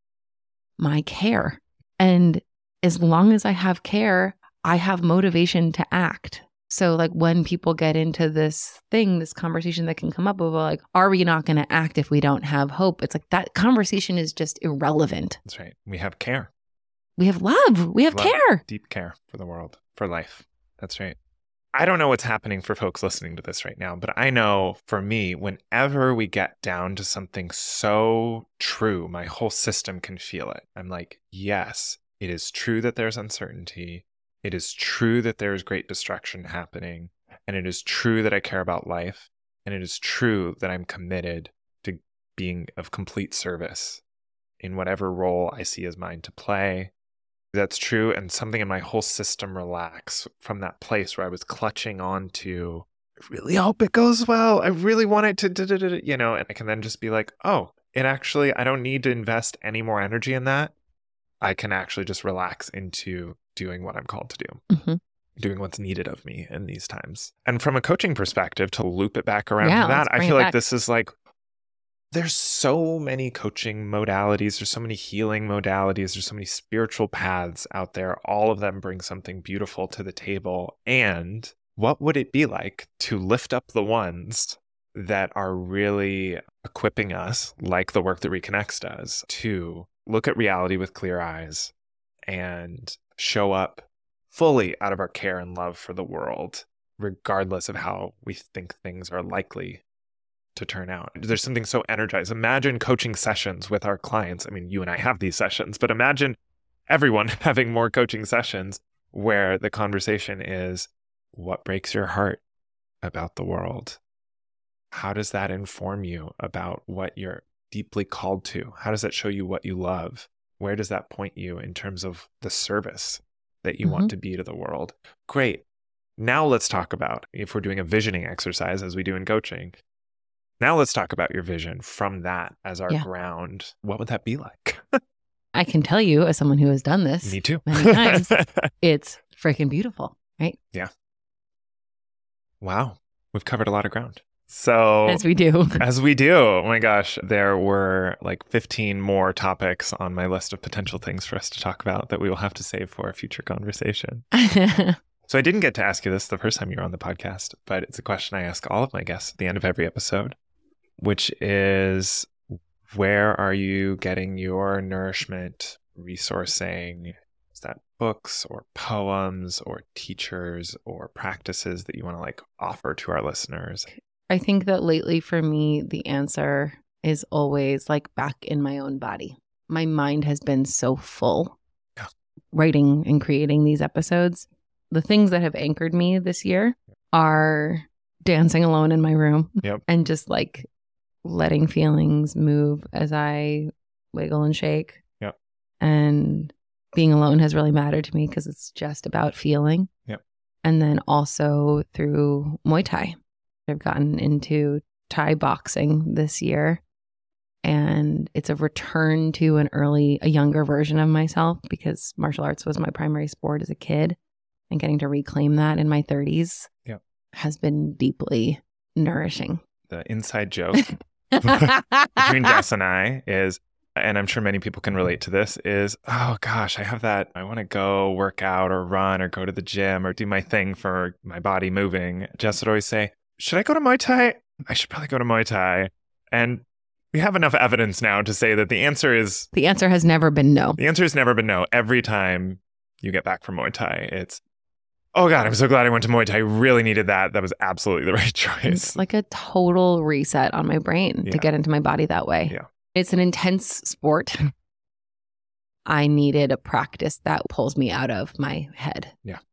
my care. And as long as I have care, I have motivation to act. So when people get into this conversation that can come up of are we not going to act if we don't have hope? It's that conversation is just irrelevant. That's right. We have care. We have love. We have care. Deep care for the world, for life. That's right. I don't know what's happening for folks listening to this right now, but I know for me, whenever we get down to something so true, my whole system can feel it. I'm like, yes, it is true that there's uncertainty. It is true that there is great destruction happening. And it is true that I care about life. And it is true that I'm committed to being of complete service in whatever role I see as mine to play. That's true. And something in my whole system relax from that place where I was clutching on to, I really hope it goes well. I really want it to, and I can then just be like, oh, I don't need to invest any more energy in that. I can actually just relax into doing what I'm called to do, doing what's needed of me in these times. And from a coaching perspective, to loop it back around to that, I feel like this is there's so many coaching modalities, there's so many healing modalities, there's so many spiritual paths out there. All of them bring something beautiful to the table. And what would it be like to lift up the ones that are really equipping us, like the work that Reconnects does, to look at reality with clear eyes and show up fully out of our care and love for the world, regardless of how we think things are likely to turn out. There's something so energized. Imagine coaching sessions with our clients. I mean, you and I have these sessions, but imagine everyone having more coaching sessions where the conversation is, what breaks your heart about the world? How does that inform you about what you're deeply called to? How does that show you what you love? Where does that point you in terms of the service that you want to be to the world? Great. Now let's talk about, if we're doing a visioning exercise as we do in coaching, now let's talk about your vision from that as our ground. What would that be like? I can tell you, as someone who has done this Me too. many times, it's freaking beautiful, right? Yeah. Wow. We've covered a lot of ground. So as we do. Oh my gosh, there were 15 more topics on my list of potential things for us to talk about that we will have to save for a future conversation. So I didn't get to ask you this the first time you were on the podcast, but it's a question I ask all of my guests at the end of every episode, which is, where are you getting your nourishment, resourcing? Is that books or poems or teachers or practices that you want to offer to our listeners? I think that lately for me, the answer is always back in my own body. My mind has been so full writing and creating these episodes. The things that have anchored me this year are dancing alone in my room and just letting feelings move as I wiggle and shake. Yep. And being alone has really mattered to me because it's just about feeling. Yep. And then also through Muay Thai. I've gotten into Thai boxing this year, and it's a return to a younger version of myself, because martial arts was my primary sport as a kid, and getting to reclaim that in my 30s has been deeply nourishing. The inside joke between Jess and I is, and I'm sure many people can relate to this, is, oh gosh, I want to go work out or run or go to the gym or do my thing for my body moving. Jess would always say, should I go to Muay Thai? I should probably go to Muay Thai. And we have enough evidence now to say that the answer has never been no. The answer has never been no. Every time you get back from Muay Thai, it's, oh God, I'm so glad I went to Muay Thai. I really needed that. That was absolutely the right choice. It's like a total reset on my brain to get into my body that way. Yeah. It's an intense sport. I needed a practice that pulls me out of my head. Yeah.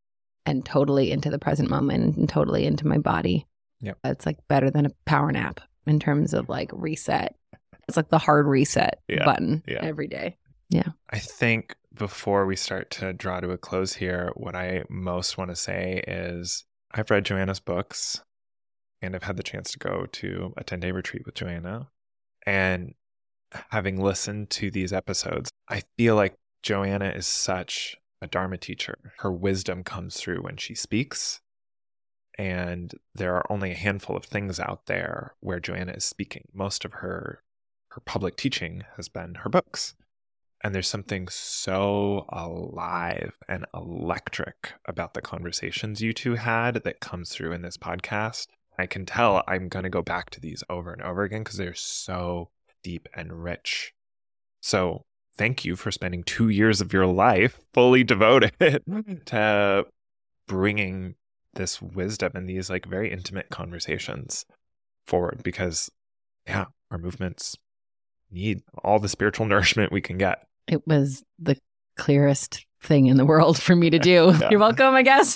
and totally into the present moment and totally into my body. Yep. It's like better than a power nap in terms of like reset. It's like the hard reset button every day. Yeah. I think before we start to draw to a close here, what I most want to say is I've read Joanna's books and I've had the chance to go to a 10-day retreat with Joanna. And having listened to these episodes, I feel like Joanna is such a Dharma teacher. Her wisdom comes through when she speaks. And there are only a handful of things out there where Joanna is speaking. Most of her public teaching has been her books. And there's something so alive and electric about the conversations you two had that comes through in this podcast. I can tell I'm going to go back to these over and over again because they're so deep and rich. So thank you for spending 2 years of your life fully devoted to bringing this wisdom and these like very intimate conversations forward, because our movements need all the spiritual nourishment we can get. It was the clearest thing in the world for me to do. You're welcome, I guess.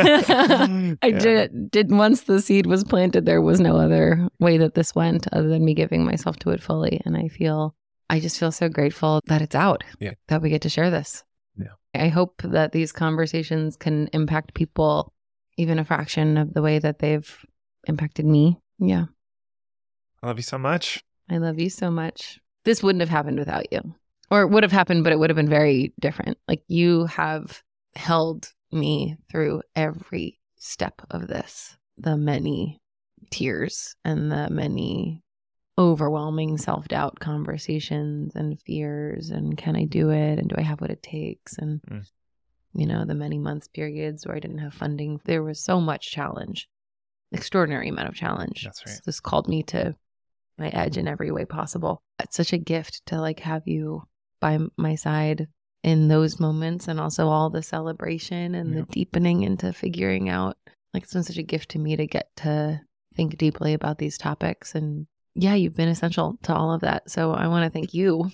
I did once the seed was planted, there was no other way that this went other than me giving myself to it fully. And I just feel so grateful that it's out, that we get to share this. I hope that these conversations can impact people even a fraction of the way that they've impacted me. Yeah. I love you so much. I love you so much. This wouldn't have happened without you. Or it would have happened, but it would have been very different. Like, you have held me through every step of this. The many tears and the many overwhelming self-doubt conversations and fears and can I do it? And do I have what it takes? And, you know, the many months periods where I didn't have funding. There was so much challenge, extraordinary amount of challenge. That's right. This called me to my edge in every way possible. It's such a gift to like have you by my side in those moments, and also all the celebration and the deepening into figuring out. Like, it's been such a gift to me to get to think deeply about these topics. And you've been essential to all of that. So I want to thank you.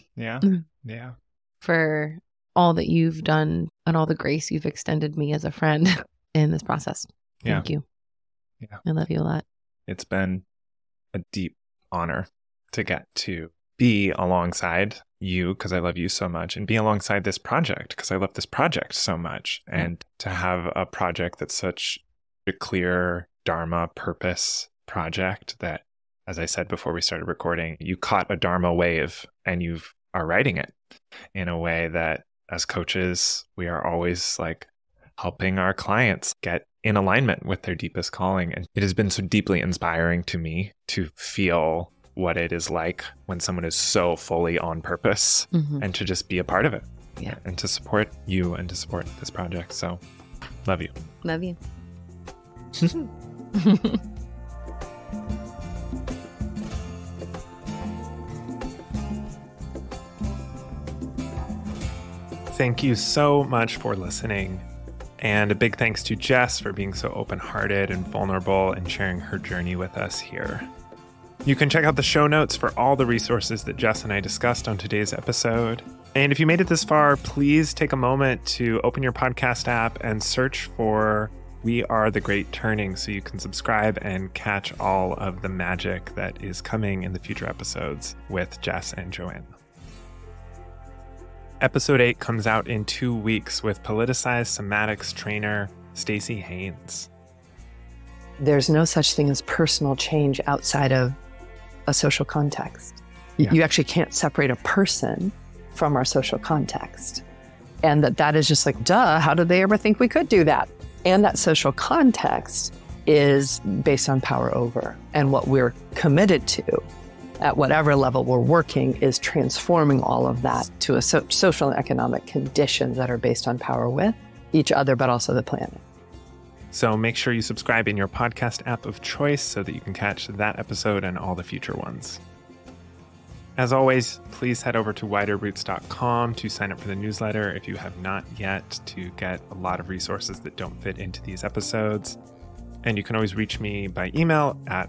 For all that you've done and all the grace you've extended me as a friend in this process. Thank you. I love you a lot. It's been a deep honor to get to be alongside you, because I love you so much, and be alongside this project because I love this project so much. And to have a project that's such a clear Dharma purpose project that, as I said before we started recording, you caught a Dharma wave and you are writing it in a way that as coaches, we are always like helping our clients get in alignment with their deepest calling. And it has been so deeply inspiring to me to feel what it is like when someone is so fully on purpose and to just be a part of it. And to support you and to support this project. So love you. Love you. Thank you so much for listening. And a big thanks to Jess for being so open-hearted and vulnerable and sharing her journey with us here. You can check out the show notes for all the resources that Jess and I discussed on today's episode. And if you made it this far, please take a moment to open your podcast app and search for We Are the Great Turning so you can subscribe and catch all of the magic that is coming in the future episodes with Jess and Joanna. Episode 8 comes out in 2 weeks with politicized somatics trainer Stacey Haynes. There's no such thing as personal change outside of a social context. You actually can't separate a person from our social context. And that is just like, duh, how did they ever think we could do that? And that social context is based on power over. And what we're committed to at whatever level we're working is transforming all of that to a social and economic conditions that are based on power with each other, but also the planet. So make sure you subscribe in your podcast app of choice so that you can catch that episode and all the future ones. As always, please head over to widerroots.com to sign up for the newsletter if you have not yet, to get a lot of resources that don't fit into these episodes. And you can always reach me by email at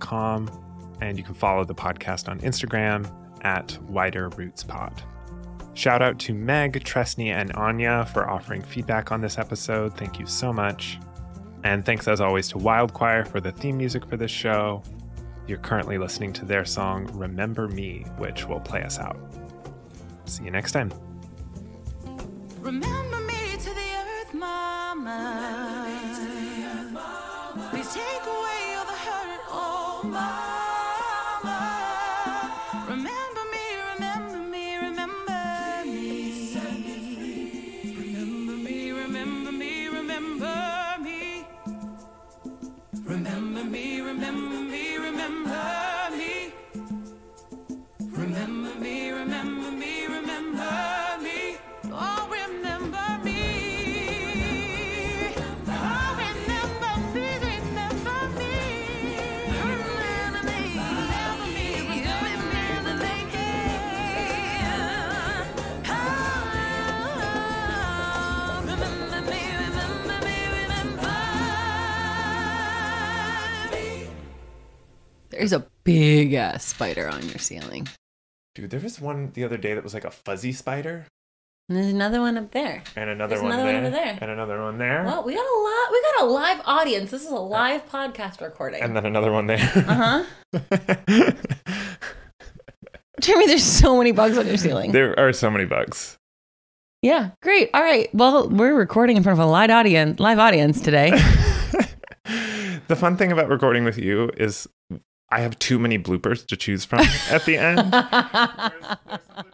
podcast@widerroots.com. And you can follow the podcast on Instagram at widerrootspod. Shout out to Meg, Tresney, and Anya for offering feedback on this episode. Thank you so much. And thanks as always to Wild Choir for the theme music for this show. You're currently listening to their song, Remember Me, which will play us out. See you next time. Remember me to the earth, mama. Please take away all the hurt, oh mama. Remember me, remember me, remember me. Remember me, remember me, remember me. Remember me, remember me, remember me. Remember me, remember me, remember me. Oh, remember me. Oh, remember me, remember me. Remember me, remember me, remember me. Oh, remember me, remember me, remember me. There's a big ass spider on your ceiling. Dude, there was one the other day that was like a fuzzy spider. And there's another one up there. And another There's one another there. one over there. And another one there. Well, we got a live audience. This is a live podcast recording. And then another one there. Uh-huh. Jeremy, there's so many bugs on your ceiling. There are so many bugs. Yeah, great. All right. Well, we're recording in front of a live audience today. The fun thing about recording with you is I have too many bloopers to choose from at the end. There's